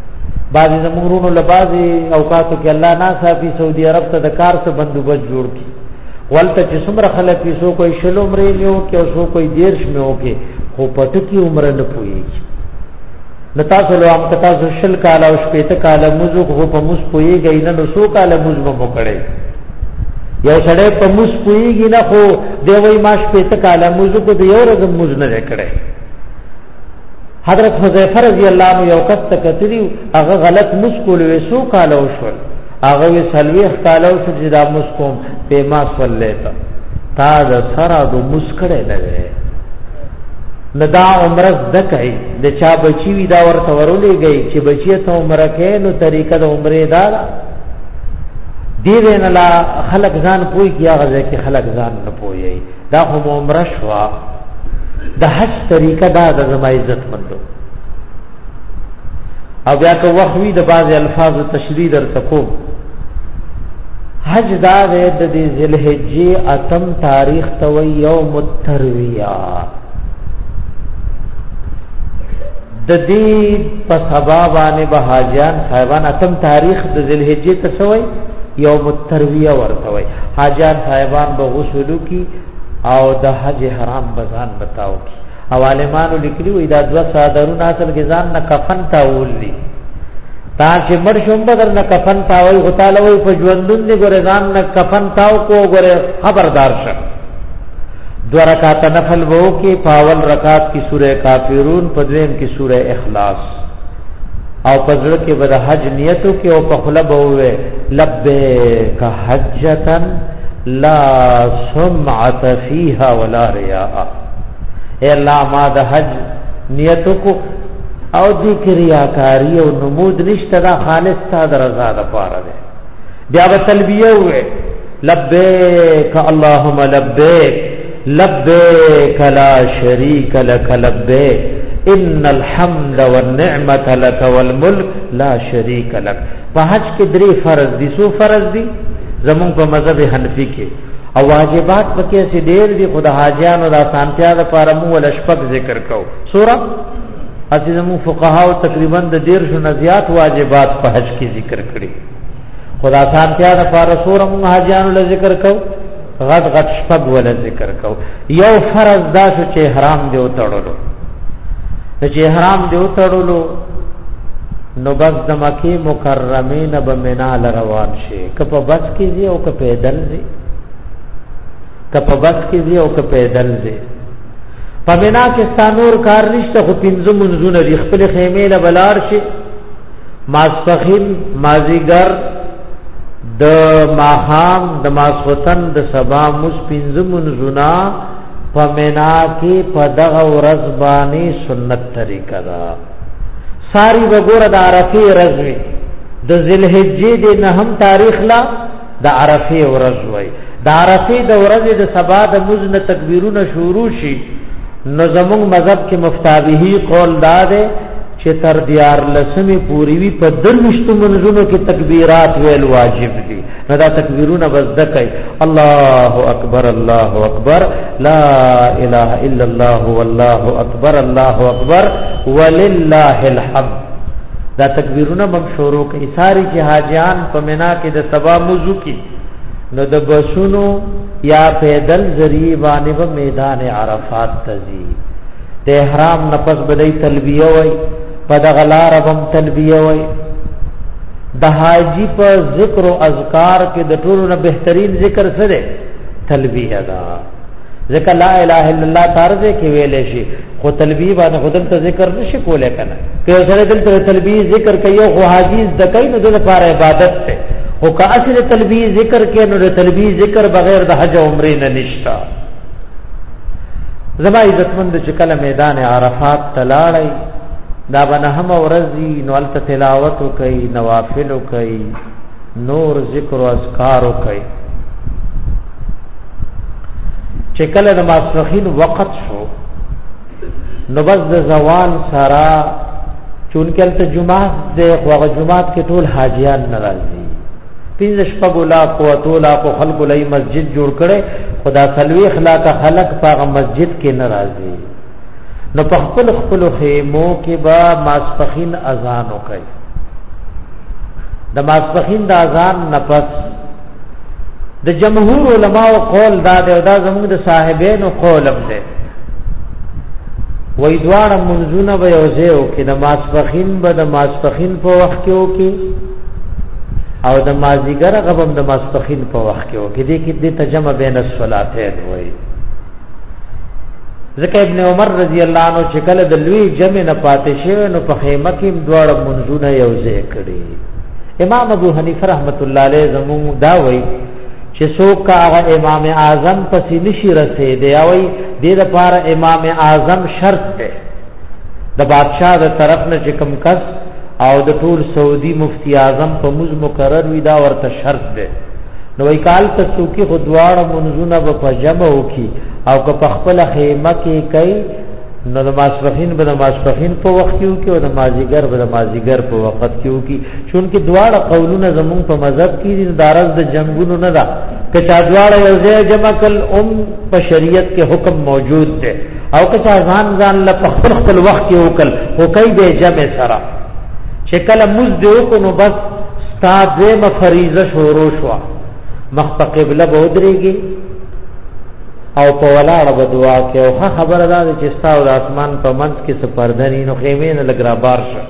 بعضی زمونږونو له بعضی اوقاتو کې الله ناصافي سعودي عرب ته د کار څخه بندوبست جوړ کړي ولته چې څومره خلک یې سو کوئی شل عمرې نیو کې او سو کوئی دیرش میو کې خو پټو کې عمر نه پويږي نتا سو له ام کتا سو شل کاله او شپېته کاله موزو خو په موس پويږي نه نو سو کاله موز مو کړي یو سړی په موس پويږي نه خو دی وای ما شپېته کاله موزو کو دی یو ورځ موز نه کړي حضرت حذیفه رضی الله عنه یو کس تکتری هغه غلط مسکول وسو کاله وشول هغه وی سلوي کاله وشو چې دا مسکوم په ما صلیتا تا د سره د مسکړې نه وې ندا عمره دکای د چا بچی وی دا ورته ورولې گئی چې بچی ته عمره کې نو طریقه د عمره دا دی نه لا خلق ځان پوي کیا غزه کې خلق ځان نه پوي دا هم عمره شوا د حج طریقه دا د زما عزت مندو او بیا که وحوی د بعض الفاظ تشریح در تکو حج دا د دې ذوالحجې اتم تاریخ ته وی یوم الترویہ د دې په سبا باندې به حاجیان صاحبان اتم تاریخ د ذوالحجې ته سوی یوم الترویہ ورته وی حاجیان صاحبان به غسل کی او د حج حرام بزان بتاو کی اوالمانو لیکلی وې دا دوا صادرون اصل کې ځان نه کفن تاول دي تا چې مړ شوم بدر نه کفن تاوي غتاله وې په ژوندون دي ګره ځان نه کفن تاو کو ګره خبردار شه دو رکعات نفل وو کې پاول رکعات کی سورہ کافرون پدویم کی سورہ اخلاص او پزړه کې بد حج نیتو کې او په خلب وې لبیک حجتن لا سمعت فيها ولا رياء اے اللہ ما د حج نیتو کو او ذکر ریاکاری او نمود نشته دا خالص تا د رضا د پاره ده بیا به تلبیه وې لبیک اللهم لبیک لبیک لا شریک لك لبیک ان الحمد والنعمت لك والملك لا شریک لك په حج کې درې فرض دي سو فرض دي زمون په مذهب حنفی کې او واجبات پکې سي ډېر دي خدای حاجیانو د سانتیا لپاره مو ول شپږ ذکر کو سوره اسی زمون فقها تقریبا د ډېر شو نزيات واجبات په حج کې ذکر کړي خدای سانتیا لپاره سوره مو حاجیانو ل ذکر کو غټ غټ شپږ ول ذکر کو یو فرض دا چې حرام دی او تړلو چې حرام دی او تړلو نو بس د مکی مکرمه نه به مینا روان شي کپ بس کې دی او کپ پیدل دی کپ بس کې دی او کپ پیدل دی په مینا کې ستانور کار نشته خو پنځه منځونه دی خپل خیمه له بلار شي ماسخین مازیګر د ماهام د ماسوتن د سبا مس پنځه منځونه په مینا کې په دغه ورځ باندې سنت طریقه ده ساری وګوره د عرفه ورځ د ذوالحجې د نهم تاریخ لا د عرفه ورځ وای د عرفه د ورځ د سبا د مزن تکبیرونه شروع شي نو زموږ مذهب کې مفتابهی قول داده چې تر دیار لسمه پوری وی په دروشت منځونو کې تکبیرات ویل واجب دي نو دا تکبیرونه بزدکای الله اکبر الله اکبر لا اله الا الله والله اکبر الله اکبر ولله الحمد دا تکبیرونه مم شروع کوي ساری چې حاجیان په مینا کې د سبا موضوع کې نو د بسونو یا پیدل ذریعہ باندې په میدان عرفات تزي د احرام نفس بدای تلبیه وای په دغلار بم تلبیه وای د حاجی په ذکر او اذکار کې د ټولو نه بهترین ذکر سره تلبیه دا ذکر لا اله الا الله تارځه کې ویلې شي خو تلبیه باندې خودم ته ذکر نشي کولای کنه که سره دلته تلبیه ذکر کوي او حاجی د کین د لپاره عبادت ته او که اصل تلبیه ذکر کې نو د تلبیه ذکر بغیر د حج او عمره نه نشتا زما عزتمند چې کله میدان عرفات تلاړی دا بنه هم ورځي نو ال تلاوت کوي نوافل کوي نور ذکر او اذکار کوي چې کله د ماسخین وخت شو نو بس د زوال سرا چونکه ته جمعه د خو جمعات کې ټول حاجیان ناراضي پینځه شپږ لا قوت لا په خلق لای مسجد جوړ کړي خدا سلوي اخلاق خلق په مسجد کې ناراضي نو په خپل خپل خیمو کې با ماسپخین اذان وکړي د ماسپخین د اذان نفس د جمهور علماء قول دا دی او دا زموږ د صاحبینو قولم دی وې دوار منځونه به یوځه او کې د ماسپخین به د ماسپخین په وخت کې او کې او د مازیګر غبم د ماسپخین په وخت کې او کې دې کې د تجمع بین الصلاتین وې ذکر ابن عمر رضی الله عنه چې کله د لوی جمع نه پاتې شوی نو په خیمه کې دوار منځونه یوځه کړي امام ابو حنیفه رحمت الله علیه زمو دا وای چې څوک هغه امام اعظم پسې نشي رسیدي او دې لپاره امام اعظم شرط دی د بادشاہ د طرف نه چې کوم کس او د ټول سعودي مفتی اعظم په موږ مقرر وي دا ورته شرط دی نو وای کال ته څوکي خدوار منځونه په جمع وکي او که په خپل خیمه کې کوي نو د ماسپخین به د ماسپخین په وخت کې وکي او د مازیګر به د مازیګر په وخت کې وکي چونکه دواړه قولونه زمون په مذهب کې د دارز د جنگونو نه ده که چا دواړه یو ځای جمع کل ام په شریعت کې حکم موجود ده او که چا ځان ځان له خپل خپل وخت کې وکل او کوي به جمع سره چې کله مز دی کو نو بس ستاد دې فریضه شروع شو مخ په قبله به ودرېږي او په ولاړه به دعا کوي او خبره ده چې ستاسو د اسمان په منځ کې سپردنی نو خیمه نه لګرا بار شه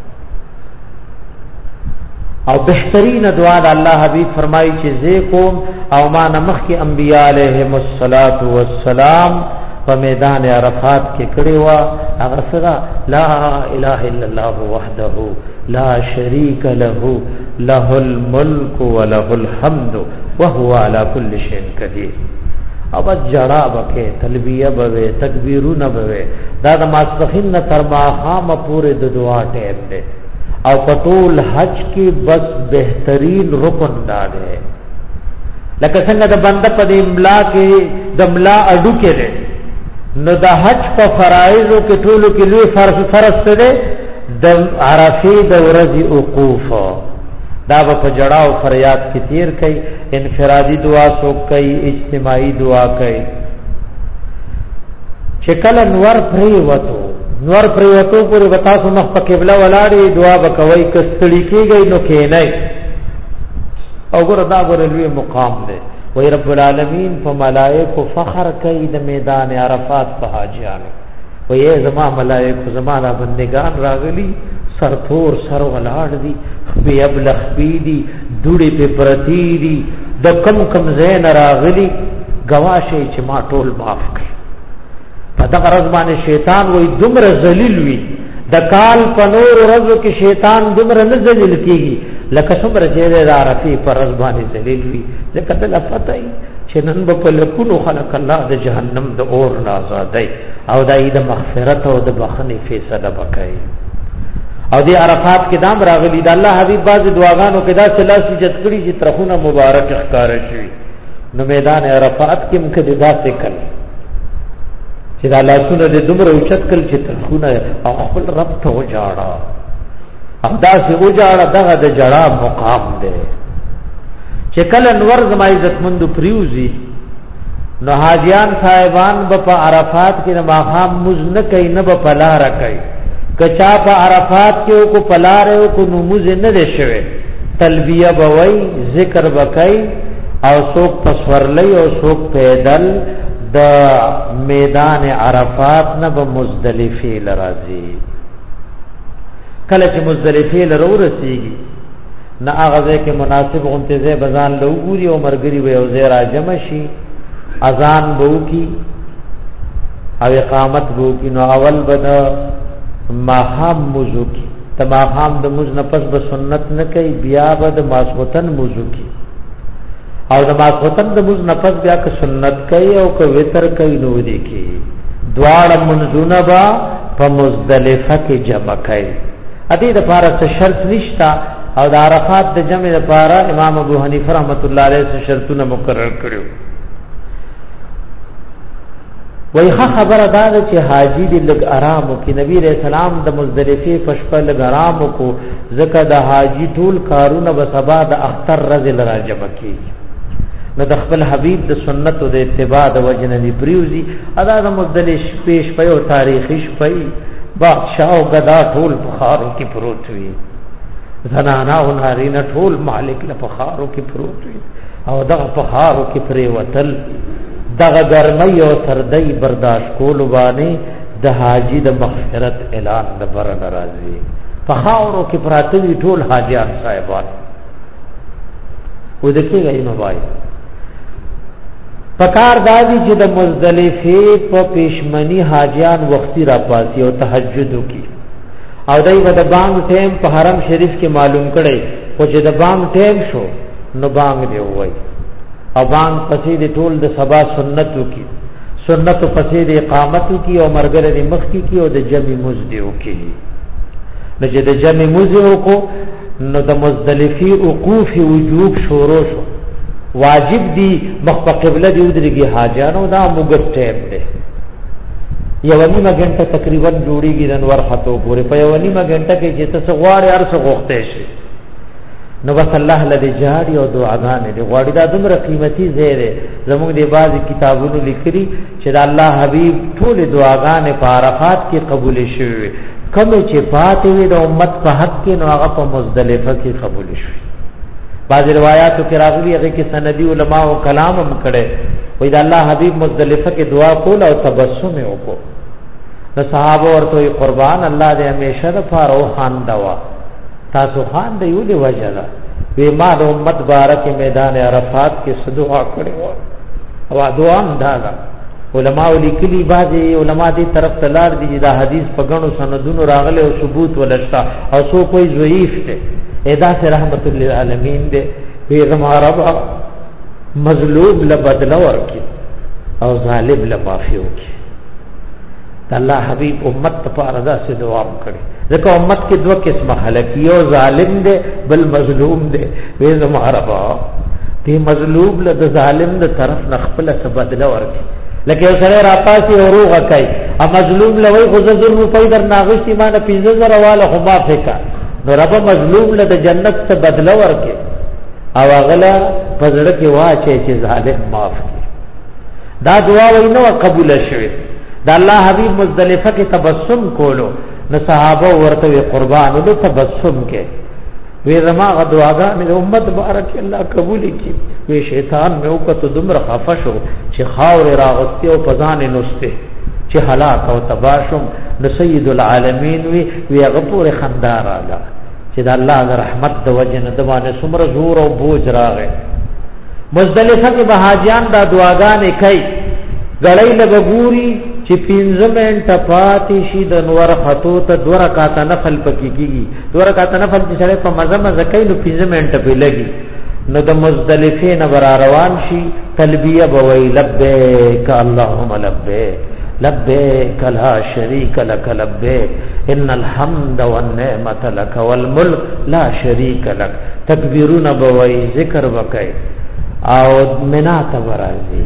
او بهترین دعا د الله حبیب فرمایي چې زه کوم او ما نمخ کې انبیاء علیهم الصلاۃ والسلام په میدان عرفات کې کړي وا هغه سره لا اله الا الله وحده لا شریک له له الملك وله الحمد وهو على كل شيء قدير او بس جڑا بکے تلبیہ بوے تکبیرونه بوے دا د ماسپخین نه تر ماخام پورې د دعا ټیم دی او پټول حج کی بس بهترین رکن دا دی لکه څنګه د بنده په املا کې د املا اډو کې دی نو د حج په فرایضو کې ټولو کې لوی فرض فرض دی د عرفه د ورځې وقوف دا په جڑا او فریاد کې تیر کوي انفرادی دعا سو کوي اجتماعي دعا کوي چې کله نور پری وته نور پری وته پورې وتا سو مخ په قبله ولاړې دعا وکوي کستړي کېږي نو کې نه او ګور دا ګور لوی مقام دی وای رب العالمین په ملائکه فخر کوي د میدان عرفات په حاجیانو وای زما ملائکه زما بندگان راغلي سرتور سر ولاړ دي بی ابلخ بی دی دوڑی پی پرتی دی د کم کم زین راغلی گواشی چې ما ټول معاف کړ په دغه ورځ باندې شیطان وای دومره ذلیل وي د کال په نور ورځو کې شیطان دومره نه ذلیل کیږي لکه څومره چې د عرفه پر ورځ باندې ذلیل وي لکه د لفتای چې نن په لکونو خلق الله د جهنم د اور نه آزادای او دای د مغفرت او د بخښنې فیصله وکړي او دی عرفات کې دام راغلی د الله حبیب باز دعاګانو کې دا سلاسي جت کړي چې ترخونه مبارک ښکار شي نو میدان عرفات کې موږ د داسې کړ چې دا لاسونه د دومره اوچت کړ چې ترخونه او خپل رب ته وجاړه او داسې وجاړه دغه د جړا مقام دی چې کله نور زما عزت مند پریوزي نو حاجیان صاحبان په عرفات کې نه ماخام مز نه کوي نه په لار کوي کچا په عرفات کې کو پلاره کو نماز نه دي شوه تلبیه بوي ذکر وکای او څوک پسورلې او څوک پیدل د میدان عرفات نه به مزدلفه لرازي کله چې مزدلفه لرورسیږي نه هغه کې مناسب غنتزه بزان لوګوري او مرګري وي او زیرا جمع شي اذان بو کی او اقامت بو کی نو اول بده ماخام موضوع کی تماخام د موز نفس به سنت نه کوي بیا به د ماسوتن موضوع کی او د ماسوتن د موز نفس بیا که سنت کوي او که وتر کوي نو دي کی دواړه منځونه با په مزدلفه کې جمع کوي ادي د پاره څه شرط نشتا او د عرفات د جمع لپاره امام ابو حنیفه رحمت الله علیه څه شرطونه مقرر کړو وای خبره دا چې حاجی دې لګ آرام او کې نبی رسول سلام د مزدلفه پشپ لګ آرام کو زکه د حاجی ټول کارونه به سبا د اختر رزل راجب کی نو د خپل حبیب د سنت او د اتباع د وجنه دی پریوزی ادا د مزدلش پیش په او تاریخي شپې بادشاہ او غدا ټول بخارو کې پروت وي زنانا او نارینه ټول مالک له فخارو کې پروت وي او دغه فخارو کې پرې وتل دغه ګرمۍ او سردۍ برداشت کول باندې د حاجی د مغفرت اعلان د بر ناراضي فخارو کې پراته دي ټول حاجیان صاحبان و دکې غي موبایل پکار دادی چې د مزدلفه په پېشمنی حاجیان وختي را پاسي او تهجد وکي او دای په د بانګ ټیم په حرم شریف کې معلوم کړي او چې د بانګ ټیم شو نو بانګ دی وای او بانګ پسې د ټول د سبا سنت وکي سنت پسې د اقامت وکي او مرګره د مخ کی او د جمع مزد وکي نو چې د جمع مزد وکو نو د مزدلفي وقوف وجوب شروع شو واجب دی مخ په قبله دی ودرېږي حاجانو دا موږ ټیم دی یو نیمه غنټه تقریبا جوړیږي د انور خطو پورې په یو نیمه غنټه کې چې تاسو غواړئ هر څه غوښته شي نو بس الله لدی جاری او دعاګانې دی غواړي دا دومره قیمتي زیره زموږ دی بعض کتابونو لیکلي چې د الله حبیب ټول دعاګانې په عرفات کې قبول شوي کوم چې پاتې وي د امت په حق کې نو هغه په مزدلفه کې قبول شوي بعض روایتو کې راغلي هغه کې سندي علما او کلام هم کړي وې د الله حبیب مزدلفه کې دعا کول او تبسم وکړو نو صحابه ورته قربان الله دې همیشه د فارو خان دوا تاسو خان دی یو دی وجلا وی ما د امت بارک میدان عرفات کې صدقه کړو او دعا هم داغه علماء لیکلي بعضي علماء دې طرف تلار دي دا حدیث په غنو سندونو راغله او ثبوت ولشتا او سو کوئی ضعیف ته ادا سے رحمت للعالمین دے پیغمبر رب مظلوم لبدل ورکی او ظالم لمعافی وکي الله حبیب امت لپاره دا سه دعا وکړي ځکه امت کې دوه قسمه خلک یو ظالم دی بل مظلوم دی وې زموږ رب دې مظلوم له د ظالم د طرف نه خپل څه بدل ورکی لکه یو سره راپاسي او روغه کوي ا مظلوم لوي خو زر روپۍ در ناغشتي مانه پنځه زره والا خو مافکا نو رب مظلوم له د جنت څخه بدل ورکي او غلا پزړه کې واچي چې ظالم معاف کړي دا دعا وینو قبول شوه دا الله حبیب مزدلفه کې تبسم کولو نو صحابه ورته قربان او تبسم کې وی زما غدواګانې د امت بارک الله قبول کړي وی شیطان مې وکړه دمر خفه شو چې خاور راغستی او پزان نوسته چې هلاک او تباشم نو سید العالمین وی وی غفور خندار اعلی چې د الله د رحمت د وجه نه د باندې څومره زور او بوج راغی مزدلفه کې بهاجان دا دعاګانې کوي غړې لګوري چې پینځه منټه پاتې شي د نور خطو ته دوه رکعات نفل پکې کیږي دوه رکعات نفل چې سره په مزه مزه کوي نو پینځه منټه په لګي نو د مزدلفه نه بر روان شي تلبیه بوي لبیک اللهم لبیک لبیک لا شریک لک لبیک ان الحمد والنعمت لك والملك لا شریک لک تکبیرون بوي ذکر وکي او منات برازي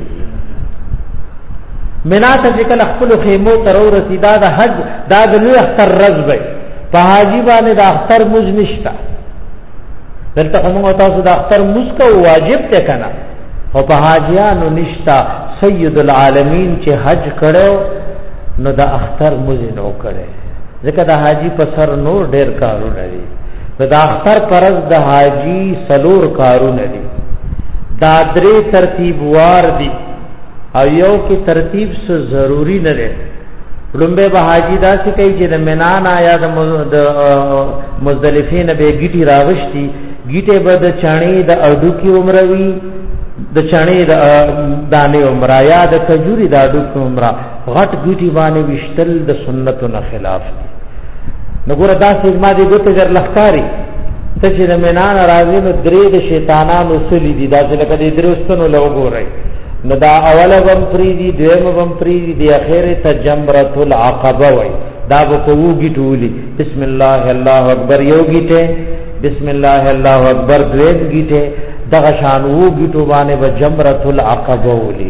منات چې کله خپل خیمو تر رسیدا د حج دا د لوی اختر رزبه په حاجی باندې د اختر مز نشتا دلته کومه تاسو د اختر مز کو واجب ته کنه او په حاجیانو نشتا سید العالمین چې حج کړو نو د اختر مز نو کړي ځکه د حاجی په سر نور ډیر کارونه دي د اختر پرز د حاجی سلور کارونه دي دا درې ترتیب وار دي او یو کی ترتیب سے ضروری نه ده لومبه به حاجی دا څه کوي چې د منان آیا د مزدلفین به گیټي راغشتي گیټه به د چانی د اډو کی عمروي د چانی د دانه عمر یا د کجوري د اډو کی عمره غټ گیټي باندې وشتل د سنتو نه خلاف دي نګور دا سیمه دي ګوت جر لخکاری ته چې د منان راځي نو درې د شیطانانو سلی دي دا چې لکه د دروستنو لوګورای نو دا اوله بم پریدي دویم بم پریدي دی اخره ته جمرۃ العقبه وای دا به کوږي ټولي بسم الله الله اکبر یو گیټه بسم الله الله اکبر دویم گیټه دغه شان وو گیټو باندې به جمرۃ العقبه ولي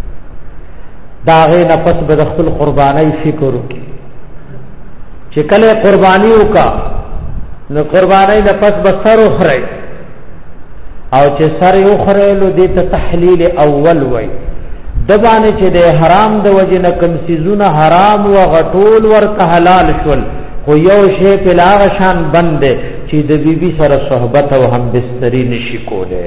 داغه نفس به خپل قربانای فکر وکي چې کله قرباني وکا نو قربانای نفس به سر خره او چې سر یو خړېلو دې ته تحلیل اول وای د باندې چې د حرام د وجه نه کوم سيزونه حرام او غټول ورته حلال شول خو یو شی په لاغ شان بند چې د بیبي سره صحبت او هم بستری نشي کوله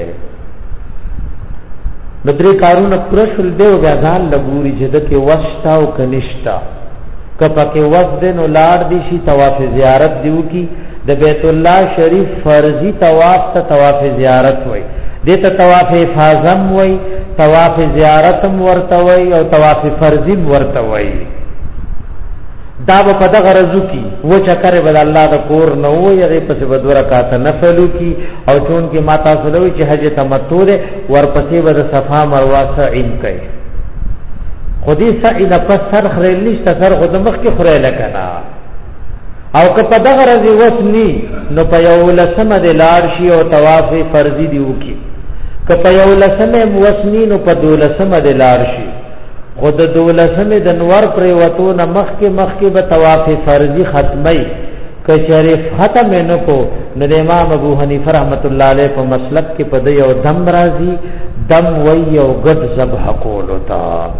بدري کارونه پرشل دیو بیا ځان لګوري چې د کې وستا او کنيشتا کپا کې وسد نو لاړ دي شي طواف زیارت دیو کی د بیت الله شریف فرضی طواف ته طواف زیارت وای دته طواف افاظم وای طواف زیارتم ورته وای او طواف فرضی ورته وای دا په دغه رزو کی و چکر بد الله د کور نو وای هغه پس بد ورکات نفلو کی او چون کې ماتا سلوي چې حج تمتع ورپسې بد صفا مروه سعین کوي خودی سعی د پس سر خریل نشته سر خود مخ کې خریل کنا او که په دغه رضی وسنی نو په یو لسمه د لاړ شي او طواف فرضی دی وکي که په یو لسمه وسنی نو په دولسمه د لاړ شي خود دولسمه د نور پر وته نه مخ کې مخ کې به طواف فرضی ختمي که شریف ختم نه کو نو د امام ابو حنیفه رحمت الله علیه په مسلک کې په د یو دم راځي دم وی او غد ذبح کولو تا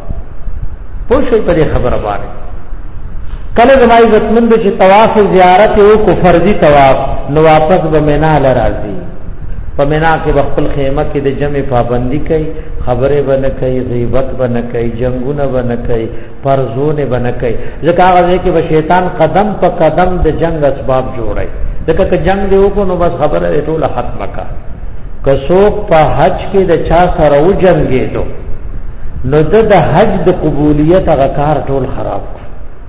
پوښي په خبره باندې کله زما عزتمند چې طواف زیارت او کو فرضی طواف نو واپس به مینا لراځي په مینا کې خپل خیمه کې د جمع پابندي کوي خبره بنه کوي غیبت بنه کوي جنگونه بنه کوي پرزونه بنه کوي ځکه هغه کې به شیطان قدم په قدم د جنگ اسباب جوړي ځکه که جنگ دی وکړو نو بس خبره ټوله ختمه کا که څوک په حج کې د چا سره و جنگي دو نو د حج د قبولیت هغه کار ټول خراب کړ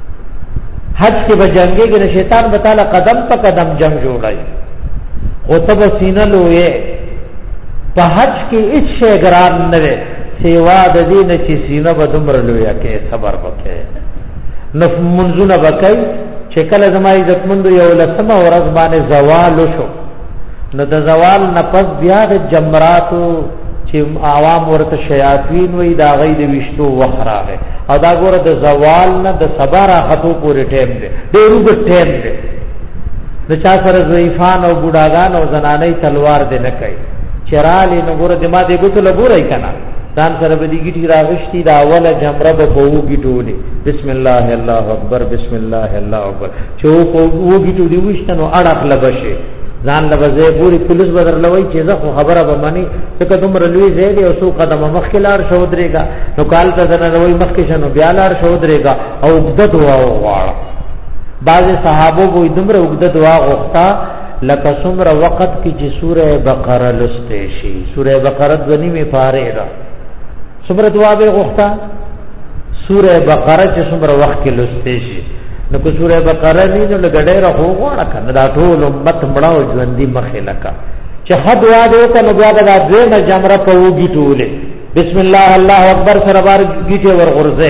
حج کې به جنگي کې شیطان به تعالی قدم په قدم جنگ جوړای او تب سینه لوې په حج کې هیڅ شی ګران نه وي سیوا د دې نه چې سینه به دمر لویا کې صبر وکړي نو منځونه وکړي چې کله زما عزتمند یو لسمه ورځ باندې زوال شو نو د زوال نه پس بیا د جمراتو چې عوام ورته شیاطین وې دا غي د وشتو وخراغه او دا ګوره د زوال نه د صبر اخته پورې ټیم دی ډیرو د ټیم دی د چا سره ضعیفان او بوډاګان او زنانې تلوار دې نه کوي چرالی نو ګوره دما دې ګوتو لګورای کنه ځان سره به دې گیټي راغشتي دا اوله جمره به وو گیټولې بسم الله الله اکبر بسم الله الله اکبر چې وو گیټو دی وشتنو اڑخ لبشه ځان لبزه پوری پولیس بدرلوي چې زه خبره به مانی چې کوم رلوي زید او سو قدم مخکلار شو درېګا نو کال ته دروي مخکې شنو بیا لار شو درېګا او عبادت دعا وغواړه بعض صحابو وې دمر عبادت دعا غوښتا لکه څومره وخت کې چې سوره بقره لسته شي سوره بقره غنی می پاره را څومره دعا به غوښتا سوره بقره چې څومره وخت کې لسته شي نو کو سوره بقره نه نو لګډه را هو غواړه کنه دا ټول امت مړاو ژوندۍ مخه لکه چې حد دعا دې ته نو بیا دا دې جمره په وګی ټوله بسم الله الله اکبر سره بار گیټه ور غرزه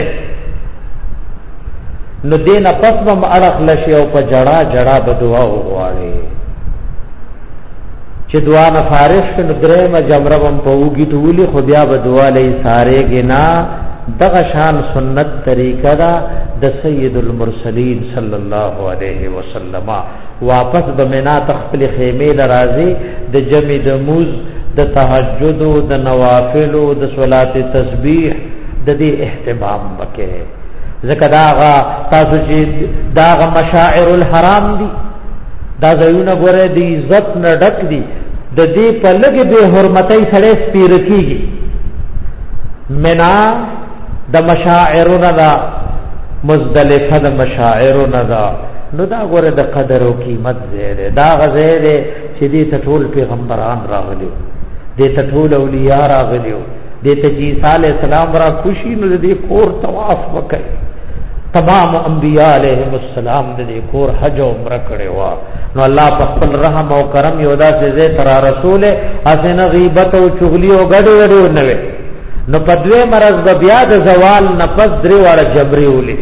نو دینه پس بم اڑخ لشي او په جړه جړه به دعا وغواړي چې دعا نه فارغ کړه درې ما جمره بم په وګی ټوله خو بیا به دعا لې ساره گنا دغه شان سنت طریقه دا د سید المرسلین صلی الله علیه وسلم واپس بمنا تخپل خیمه لرازی د جمع د موز د تهجد او د نوافل او د صلات تسبیح د دې اهتمام وکړي ځکه داغه تاسو چې داغه مشاعر الحرام دي دا ځایونه ګوره د عزت نه ډک دي د دې په لګي به حرمتي سره سپیر کیږي منا د مشاعرنا دا مزدلفه د مشاعرنا دا نو دا ګوره د قدر او قیمت زیره دا غزیره چې دې ته ټول پیغمبران راغلي دې ته ټول اولیاء راغلي دې ته چې عیسی علی السلام را خوشي نو دې کور طواف وکړي تمام انبیاء علیهم السلام دې کور حج او عمره کړي وا نو الله په خپل رحم او کرم یو دا چې تر رسول اسنه غیبت او چغلی او ګډ وډو نه وي نو پدوی مرز د بیا د زوال نفس درې واړه جبري ولي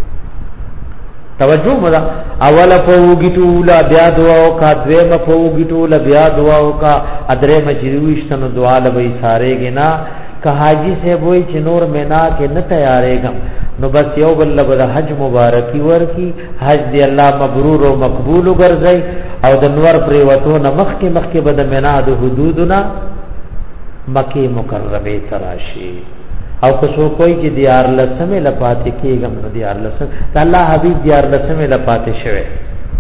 توجه مدا اوله په وګیټولا بیا دعا او کا دویمه په وګیټولا بیا دعا او کا ادرې مچریوشتنو دعا لوي ساره گنا که حاجی سے وای چې نور مینا کې نه تیارېګم نو بس یو بل له حج مبارکي ورکی حج دی الله مبرور او مقبول ګرځي او د نور پرې وته نمخ کې مخ کې بد مینا د حدودنا مکی مکرمه تراشی او کسو کوئی چې دیار لسمه لپاتې کېږم نو دیار لسمه الله حبیب دیار لسمه لپاتې شوه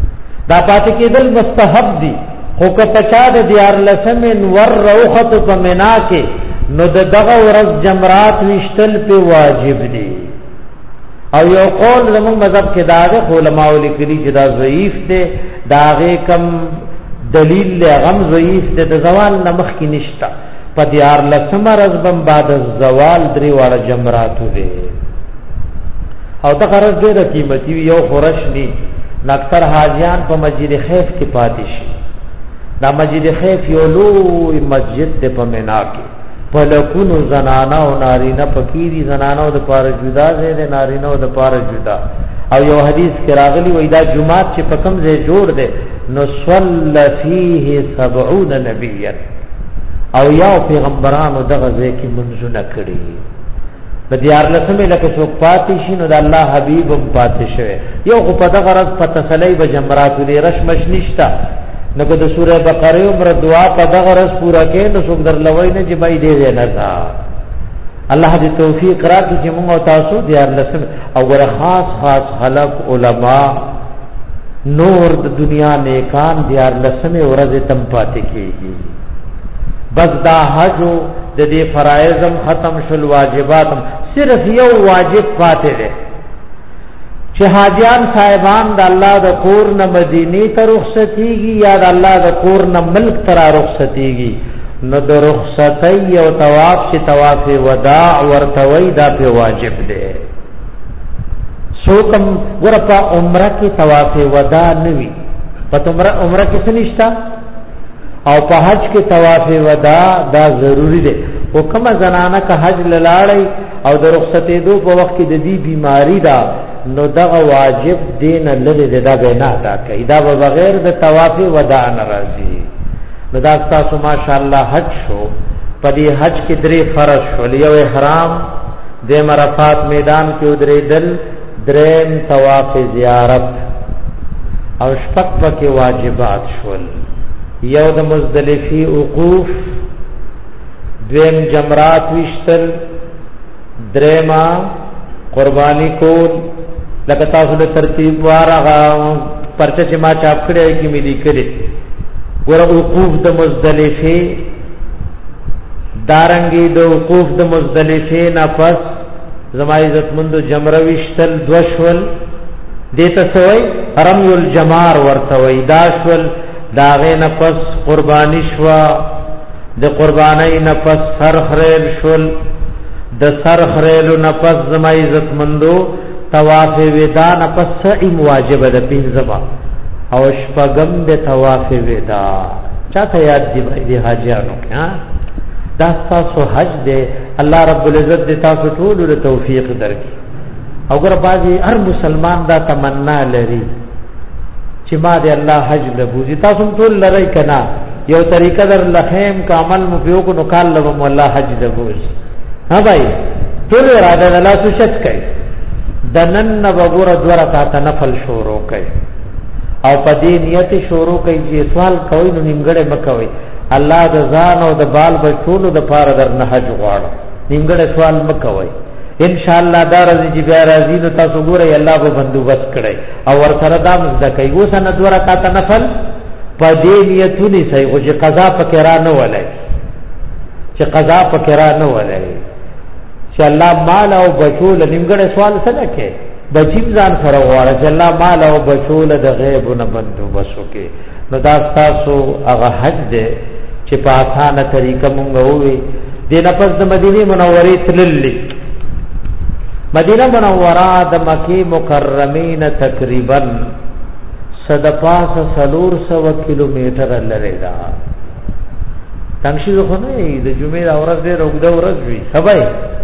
دا پاتې کېدل مستحب دي خو که پچا د دیار لسمن ور روخت په منا کې نو د دغه ورځ جمرات وشتل په واجب دي او یو قول زموږ مذهب کې دا ده علماء لیکلي چې دا ضعیف دی داغه کم دلیل له غم ضعیف دی د زوال نمخ کې نشتا په دیار لسم ورځ بم بعد الزوال درې واړه جمرات دي او دا غرض ډېر قیمتي یو خورش دي اکثر حاجیان په مسجد خیف کې پاتې شي دا مسجد خیف یو لوی مسجد دی په مینا کې په لکونو زنانه او نارینه پکېری زنانه او د پاره جدا ده نارینه او د پاره جدا او یو حدیث کې راغلی وای دا جمعات چې په کوم ځای جوړ دی نو صلی فیه سبعون نبیا او یو پیغمبرانو دغه ځای کې منځونه کړی د دیار لسمه لکه څوک پاتې شي نو د الله حبیب هم پاتې شوی یو خو په دغه ورځ په تسلی به جمرات لري رشمش نشتا نو که د سوره بقره عمر دعا په دغه ورځ پورا کې نو څوک درلوي نه چې بای دې نه تا الله دې توفیق راکړي چې موږ او تاسو دیار لسمه او ور خاص خاص خلق علما نور د دنیا نیکان دیار لسمه ورځ تم پاتې کیږي بس دا حج د دې فرایضم ختم شول واجباتم صرف یو واجب پاتې ده چې حاجیان صاحبان د الله د کور نه مدینه ته رخصتيږي یا د الله د کور نه ملک ته رخصتيږي نو د رخصتي او طواف چې طواف وداع ورتوي دا په واجب ده سوکم ورپا عمره کې طواف وداع نوي په عمره عمره کې څه نشتا او په حج کې طواف وداع دا ضروری ده او کومه زنانه که حج لاړی او د رخصتې دو په وخت کې د دې بیماری دا نو دغه واجب دین لری دا به نه تا کوي دا به بغیر د طواف وداع ناراضي نو دا تاسو ماشاءالله حج شو په دې حج کې درې فرض شول یو احرام د عرفات میدان کې ودرېدل دریم طواف زیارت او شپږ پکې واجبات شول یو د مزدلفي وقوف دویم جمرات وشتل درېما قربانی کول لکه تاسو د ترتیب واره پرچه چې ما چاپ کړی کی مې لیکلې ګور وقوف د مزدلفه دارنګي د وقوف د مزدلفه نه پس زما عزت مند جمره وشتل دوشول دیته سوی رمی الجمار ورتوي داشول داغه نفس قربانی شوا د قربانی نفس سرخریل شول د سرخریل نفس زما عزت مندو طواف وداع نفس سعیم واجب ده پینځما او شپغم د طواف وداع چاته یاد دی دی حاجیانو ها دا تاسو حج ده الله رب العزت دې تاسو ټول له توفیق درکړي او ګر بازي هر مسلمان دا تمنا لري چې ما دې الله حج لبوزي تاسو ټول لری کنا یو طریقه در لخیم کا عمل مفیو کو نقال لهم الله حج لبوزي ها بھائی ټول اراده الله سوچت کوي دنن وګوره دوه رکعات نفل شروع کوي او په دې نیت شروع کوي چې سوال کوي نو نیمګړې مکوي الله د ځان او د بال بچولو د پاره در نه حج غواړي نیمګړې سوال مکوي ان شاء الله دا راځي چې بیا راځي نو تاسو ګورئ الله به بندوبست کړي او ورسره دا مزده کوي اوس نه دوه رکعات نفل په دې نیتونی صحیح او چې قضا پکې را نه ولای چې قضا پکې را نه ولای چې الله مال او بچول نیمګړې سوال څنګه کوي بچیم ځان سره غواړي چې الله مال او بچول د غیب نه بندوبست وکړي نو دا تاسو هغه حج دې چې په اسانه طریقه مونږ وې د نفس د مدینه منورې تللې مدینه منوره د مکی مکرمین تقریبا صدپاس سلور سو کیلومتر لري دا تنشي خو نه د جمعې اورز دې روغده ورځ وي سبای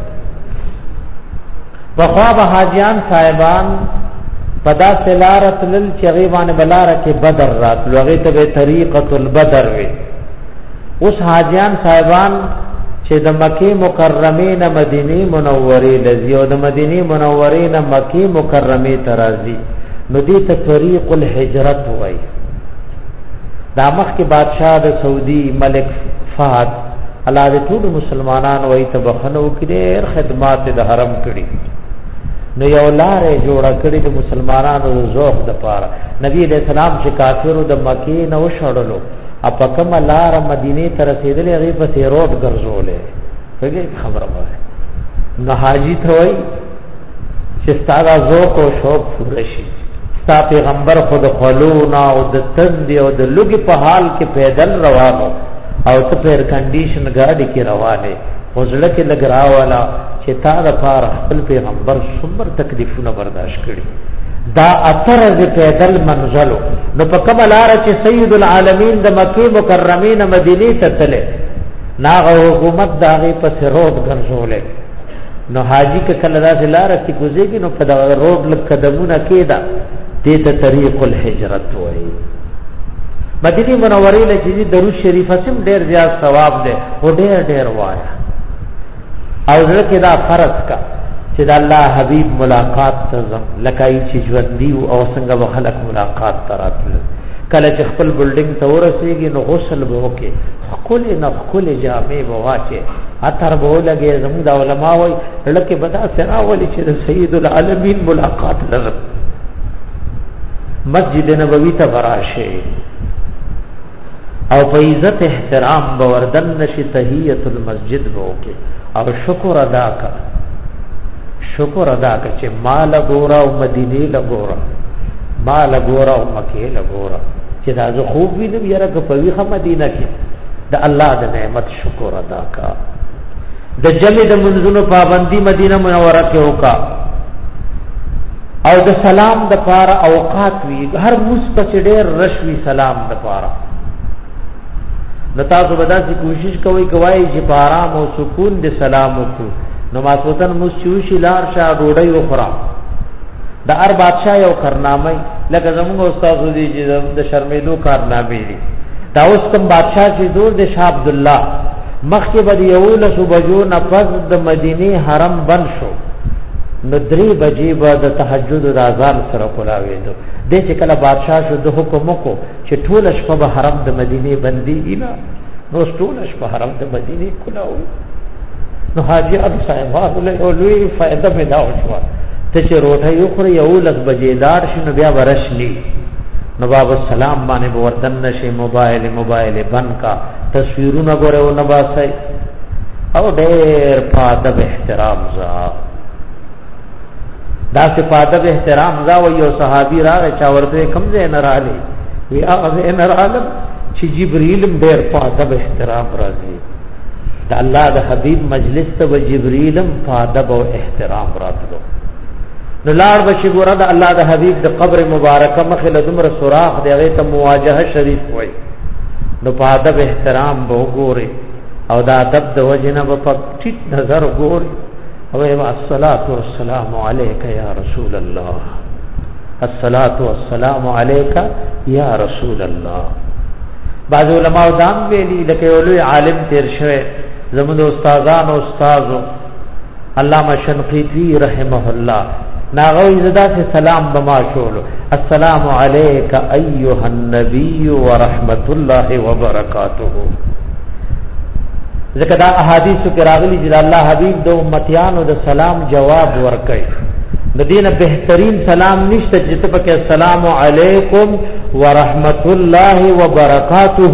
بخواب حاجیان صاحبان پدا سلارت لل چغیبان بلاره کې بدر رات لوغه ته طریقۃ البدر وي اوس حاجیان صاحبان چې د مکی مکرمه نه مدینه منوره لذي او د مدینه منوره نه مکی مکرمه ترازی نو دې ته طریق الهجرت وای دا مخ کې بادشاہ د سعودي ملک فهد الله دې ټول مسلمانان وای ته بخنو کړي خدمات د حرم کړي نو یو لارې جوړه کړې د مسلمانانو د ذوق د پاره. نبی علیہ السلام چې کافرو د مکې نه وشړلو اپا کومه لار مدینه ته رسیدلې هغه په سی روډ ګرځولې هغه خبره وایي. نو حاجی ته وایي چې ستاسو ذوق او شوق پوره شي. ستا پیغمبر خود خلونا او د تند او د لوګي په حال کې پیدل روانو او ته په کنډیشن گاډي کې روانه وزړه کې لګراوالا چې تا د پار خپل پیغمبر څومره تکلیفونه برداشت کړي. دا اثر ز پیدل منزلو نو په کومه لار چې سید العالمین د مکه مکرمه نه مدینه ته تله ناغه حکومت داغه په روډ ګرځولې. نو حاجی ک کله داسې لار کې گزېږي نو په دا روډ لک قدمونه کېدا دې ته طریق الهجرت وایي. مدینه منوره له چې درود شریف سم ډېر زیات ثواب ده او ډېر ډېر وایا او ځکه دا فرض کا چې د الله حبیب ملاقات ته لکای چې ژوندۍ او څنګه به خلق ملاقات تراتل. کله چې خپل بلډینګ ته ورسېږي نو غسل به وکي خپل نه خپل جامې به واچي اتر به لګي. زموږ د علما وای لکه بدا سره ولي چې د سید العالمین ملاقات لرم مسجد نبوی ته براشه او په عزت احترام به وردن نشي تحیت المسجد به وکي او شکر ادا کا شکر ادا کا چې مال ګورا او مدینه لګورا مال ګورا او مکه لګورا چې دا زه خوب وینم یره که په ویخه مدینه کې د الله د نعمت شکر ادا کا. د جمع د منځونو پابندی مدینه منوره کې وکا او د سلام د پاره اوقات وی هر مستچ ډېر رشوی سلام د پاره. نتا سو بدا سی کوشش کوي کوي چې په آرام او سکون د سلام وکړو. نو ماسوتن مسچوشی لار شاه ډوډۍ وخورا د ار بادشاہ یو کارنامه لکه زموږ استاد دي چې د شرمېدو کارنامه دي. دا اوس کوم بادشاہ چې دور د شاه عبد الله مخکې بد یو له صبحو نفذ د مدینه حرم بند شو نو درې بجې بعد تهجد د اذان سره کولاوي دو د چې کله بادشاہ شو د حکم کو چې ټول شپه به حرم د مدینه بندي نه نو ټول شپه حرم د مدینه کولاوي. نو حاجی ابو صاحب له لوی فائدہ پیدا وشو ته چې روټه یو خور یو لږ بجې دار شنو بیا ورشنی نو باب السلام باندې وردن نشي موبایل موبایل بند کا تصویرونه غره او نباسي او ډېر پادب احترام زا دا سه پادب احترام زا و یو صحابي راغی چا ورته کم ځای نه رالی وی هغه نه رالم چې جبرئیل ډېر پادب احترام راځي د الله د حبیب مجلس ته جبرئیلم پادب او احترام راتلو. نو لار بشي ګور د الله د حبیب د قبر مبارکه مخه له دمر سوراخ دی هغه ته مواجهه شریف وای نو پادب احترام به ګوري او دا ادب د وجنه په ټیټ نظر ګوري او الصلاة والسلام عليك يا رسول الله الصلاة والسلام عليك يا رسول الله. بعض علماء دام ویلي لکه ولوی عالم تیر شوه زموږ استادان او استادو علامه شنقیطی رحمه الله ناغوی زدا سے سلام بما شولو السلام علیک ایها النبی ورحمت الله وبرکاته. ذکر دا احادیث کې راغلي چې الله حبیب د امتیانو د سلام جواب ورکړي د دینه بهترین سلام نشته چې ته پکې السلام علیکم ورحمت الله وبرکاته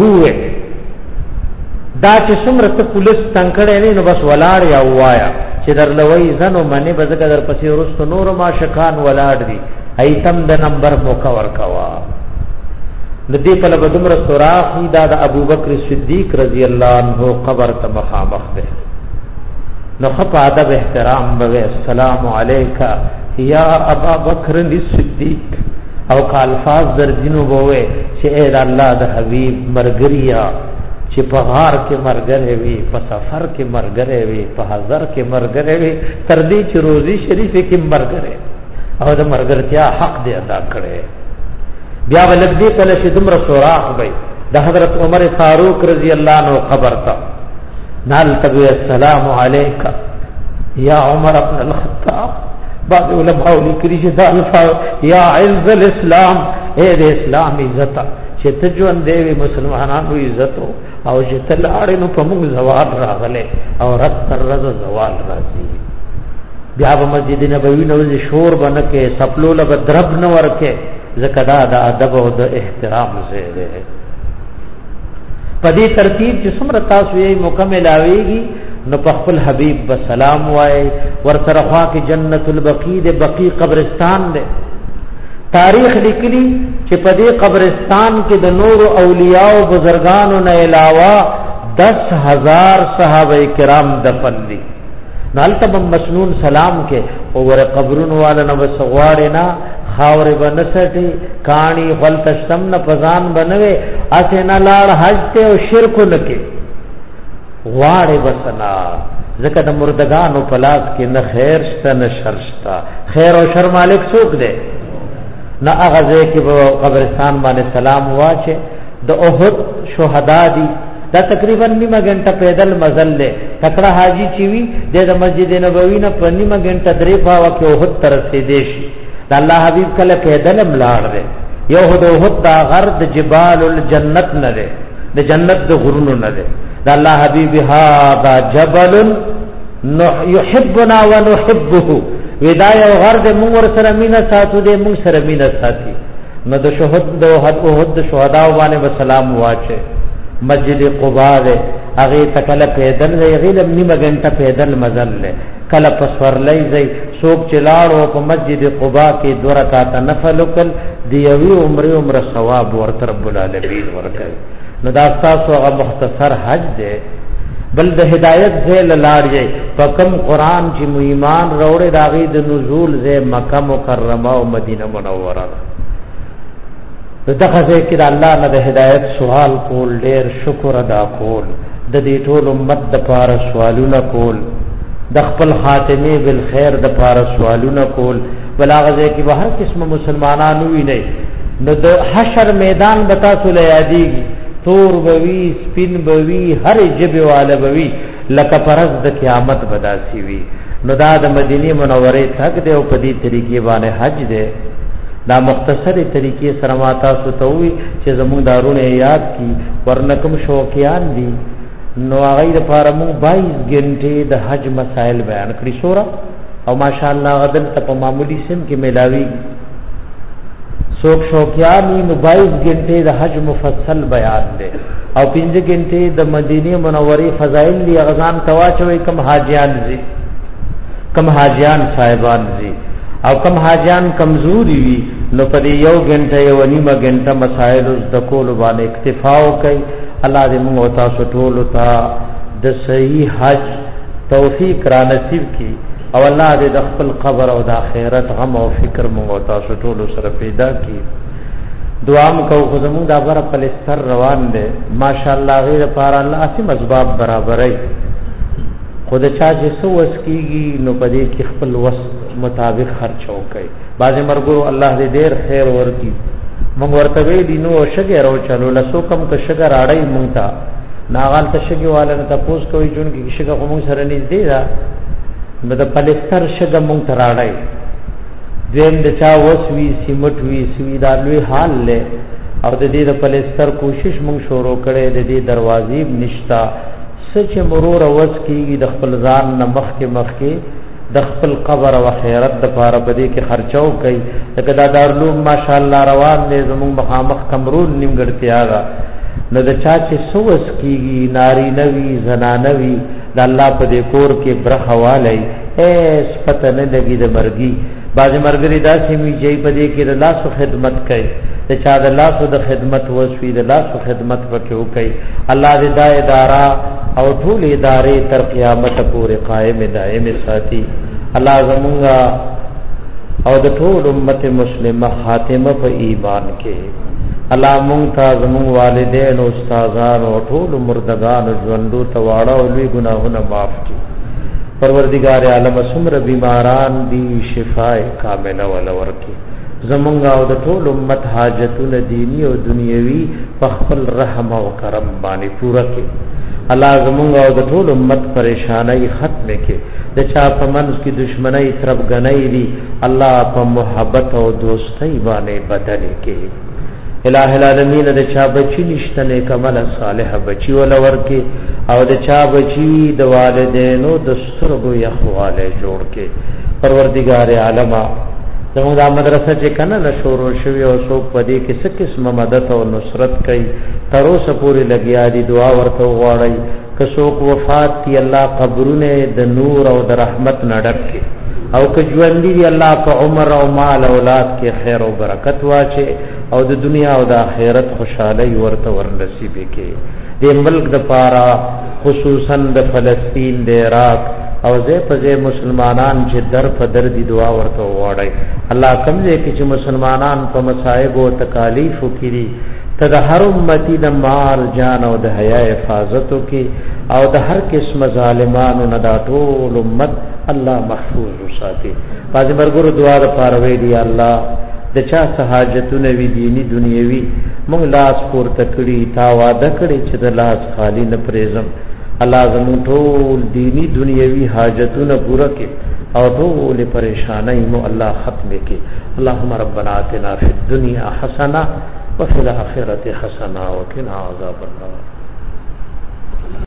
دا چې څومره ته پولیس څنګه نه نو بس ولاړ یا وایا چې درلوي زنو منی بزګه در پسې ورستو نور ما شکان ولاړ دي ایتم د نمبر موقع ورکوا ندی په لبدمر سوراخ دا د ابو بکر صدیق رضی الله عنه قبر ته مخامخ ده نو خپ ادب احترام به السلام علیک یا ابا بکر الصدیق او کا الفاظ درجنو بوئے چې اے الله د حبیب مرګریا چې په غار کې مرګره وي په سفر کې مرګره وي په حضر کې مرګره وي تر دې چې روزي شریف کې مرګره او د مرګرتیا حق دې ادا کړي. بیا ولګ دې کله چې دمر سوراخ وي د حضرت عمر فاروق رضی الله عنه قبر ته نال تبي السلام عليك يا عمر بن الخطاب. بعض علماء لیکلي چې دا یا عز الاسلام اے د اسلام عزت چې ته ژوند دی مسلمانانو عزت او چې تلاړې نو په موږ زوال راغله او رات تر رز زوال راځي بیا په مسجد نبوي نو شور بنکه سپلو له درب نه ورکه زکدا د ادب او د احترام زیاده په دې ترتیب چې څومره تاسو یې مکمل اويږي نو په خپل حبيب به سلام وای ورته خوا کې جنت البقیع د بقیع قبرستان ده تاریخ لیکلی چې په دې قبرستان کې د نور اولیاء او بزرگانو نه علاوه دس ہزار صحابه کرام دفن دي نالته مسنون سلام کې اور قبرونو والا نو سغوارنا خاور بنسټي کانی غلطشتم نه پزان بنوي اسه نه لاړ حج ته او شرک نکي غواړي بسنا ځکه د مردگانو پلاس کې نه خیر شته نه شر شته خیر او شر مالک څوک دی نه هغه ځای کې قبرستان باندې سلام واچه د احد شهدا دي دا تقریبا نیمه غنټه پیدل مزل له تکړه حاجی چوي د مسجد نبوي نه په نیمه غنټه درې پاو کې احد تر رسیدې شي د الله حبيب کله پیدل ملاړ دی یو هد احد دا غرد جبال الجنت نه دی د جنت د غرونو نه دی د الله حبيب هذا جبل يحبنا ونحبه ودای او غرد مون ور سره مینا ساتو دې مون سره مینا ساتي نو د شهود د احد شهدا باندې سلام واچه مسجد قباء ده هغه تکله پیدل دی غیلم نیمه غنټه پیدل مزل له کله پسور لای زی څوک چلاړو په مسجد قباء کې دوه رکعات نفل وکړ دی یو عمره عمره ثواب ورته رب العالمین ورکړي نو دا تاسو هغه مختصر حج ده بل د هدایت زیل لاړی په کوم قران چې ایمان وروړي داغي د نزول زې مکه مکرمه او مدینه منوره دغه ځای کې د الله نه د هدایت سوال کول ډېر شکر ادا کول د دې ټول امت د پاره سوالونه کول د خپل خاتمه بالخير د پاره سوالونه کول بلاغه ځای کې به هر قسم مسلمانانو وي نه نو د حشر میدان بتا سول یادېږي تور بوي سپین بوي هر جبه والا بوي لکه پرز د قیامت بداسي وي نو دا د مدینه منوره تک دی او په دې طریقې باندې حج دی دا مختصری طریقې سره ماتا ستوي چې زموږ دارونه یاد کی ورنکم شوقیان دي نو هغه لپاره موږ بائیس غنټې د حج مسائل بیان کړی شورا او ماشاءالله غدن ته په معمولی سم کې ملاوي څوک شوقیان نو بائیس غنټې د حج مفصل بیان دي او پنځه غنټې د مدینه منورې فضایل دی غزان تواچوي کم حاجیان دي کم حاجیان صاحبان دي او کم حاجیان کمزوري وي نو په یو غنټه یو نیمه غنټه مسائل د کول باندې اکتفا وکي الله دې موږ تاسو ټول ته د صحیح حج توفیق را نصیب کړي او الله دې د خپل قبر او د آخرت غم او فکر موږ تاسو ټول سره پیدا کړي دعا مکو خو زموږ د بر په لستر روان دي ماشاءالله غیر پر الله اسیم اسباب برابرای خود چا چې سو وس کیږي نو پدې کې خپل وس مطابق خرچ وکړي بعض مرګو الله دې ډېر خیر ورکړي موږ ورته وی نو شګه راو چلو لسو کم ک شګه راړی مونږ ته ناغال ته شګه والا ته پوس کوي جون کې شګه کوم سره نږدې ده نو د پلستر شګه مونږ ته راړی دین د چا وس وی سیمټ وی سوي دالوي حال له او د دې د پلستر کوشش مونږ شروع کړي د دې دروازې نشتا سچ مرور وس کیږي د خپل ځان نه مخ کې مخ کې د خپل قبر او خیرت د پاره پدې کې خرچو کوي لکه دا دارلوم ماشاءالله روان دي زموږ مخامخ کمرون نیمګړتیاغه نو د چا چې سوس کیږي ناری نوی زنانوی د الله په دې کور کې برخواله ایس پته نه لګي د مرګي باز مرګري داسې می جې په دې کې د لاسو خدمت کوي د چا د لاسو د خدمت وسوي د لاسو خدمت وکړي کوي الله دې دا اداره او ټول ادارې تر قیامت پورې قائم دائم ساتي الله زمونږه او د ټول امت مسلمه خاتمه په ایمان کې الله مونږ ته زمونږ والدین او استادان او ټول مردگان ژوندو ته واړه او لوی ګناهونه معاف کړي پروردگار عالم سمر بیماران دی شفای کامله ولا ورکی زمونږ او د ټول امت حاجتونه دینی او دنیوي په خپل رحم او کرم باندې پوره کړي الله زمونږ او د ټول امت پریشانای ختم کړي د چا په منځ کې دشمنی طرف غنۍ دي الله په محبت او دوستۍ باندې بدل کړي الہ العالمین د چا بچی نشته نیک عمل صالح بچی ول ورکه او د چا بچی د والدینو د سترګو یخواله جوړ کې پروردگار عالم زموږ د مدرسه چې کنه د شروع شوی او څوک پدې کې څه قسمه مدد او نصرت کوي تر اوسه پورې لګیا دي دعا ورته وغواړي که څوک وفات کی الله قبرونه د نور او د رحمت نډک کې او که ژوند دی الله په عمر او مال اولاد کې خیر او برکت واچي او د دنیا او د آخرت خوشحالي ورته ورنصیب کړي د ملک د پاره خصوصا د فلسطین د عراق او زه په مسلمانان چې در په در دي دعا ورته وړي الله کمزې کې چې مسلمانان په مصائب او تکالیف وکړي ته د هر امتی د مال جان او د حیا حفاظت وکړي او د هر قسم ظالمانو نه دا ټول امت الله محفوظ وساتي پاجي مرګرو دعا د پاره وی دی الله د چا حاجتونه وی دینی دنیوي مونږ لاس پورته کړی تا وعده کړی چې د لاس خالی نه پریزم الله زمون ټول دینی دنیوي حاجتونه پوره کړي او ټول پریشانای مو الله ختم کړي اللهم ربنا آتنا فی الدنيا حسنه وفي الاخره حسنه وقنا عذاب النار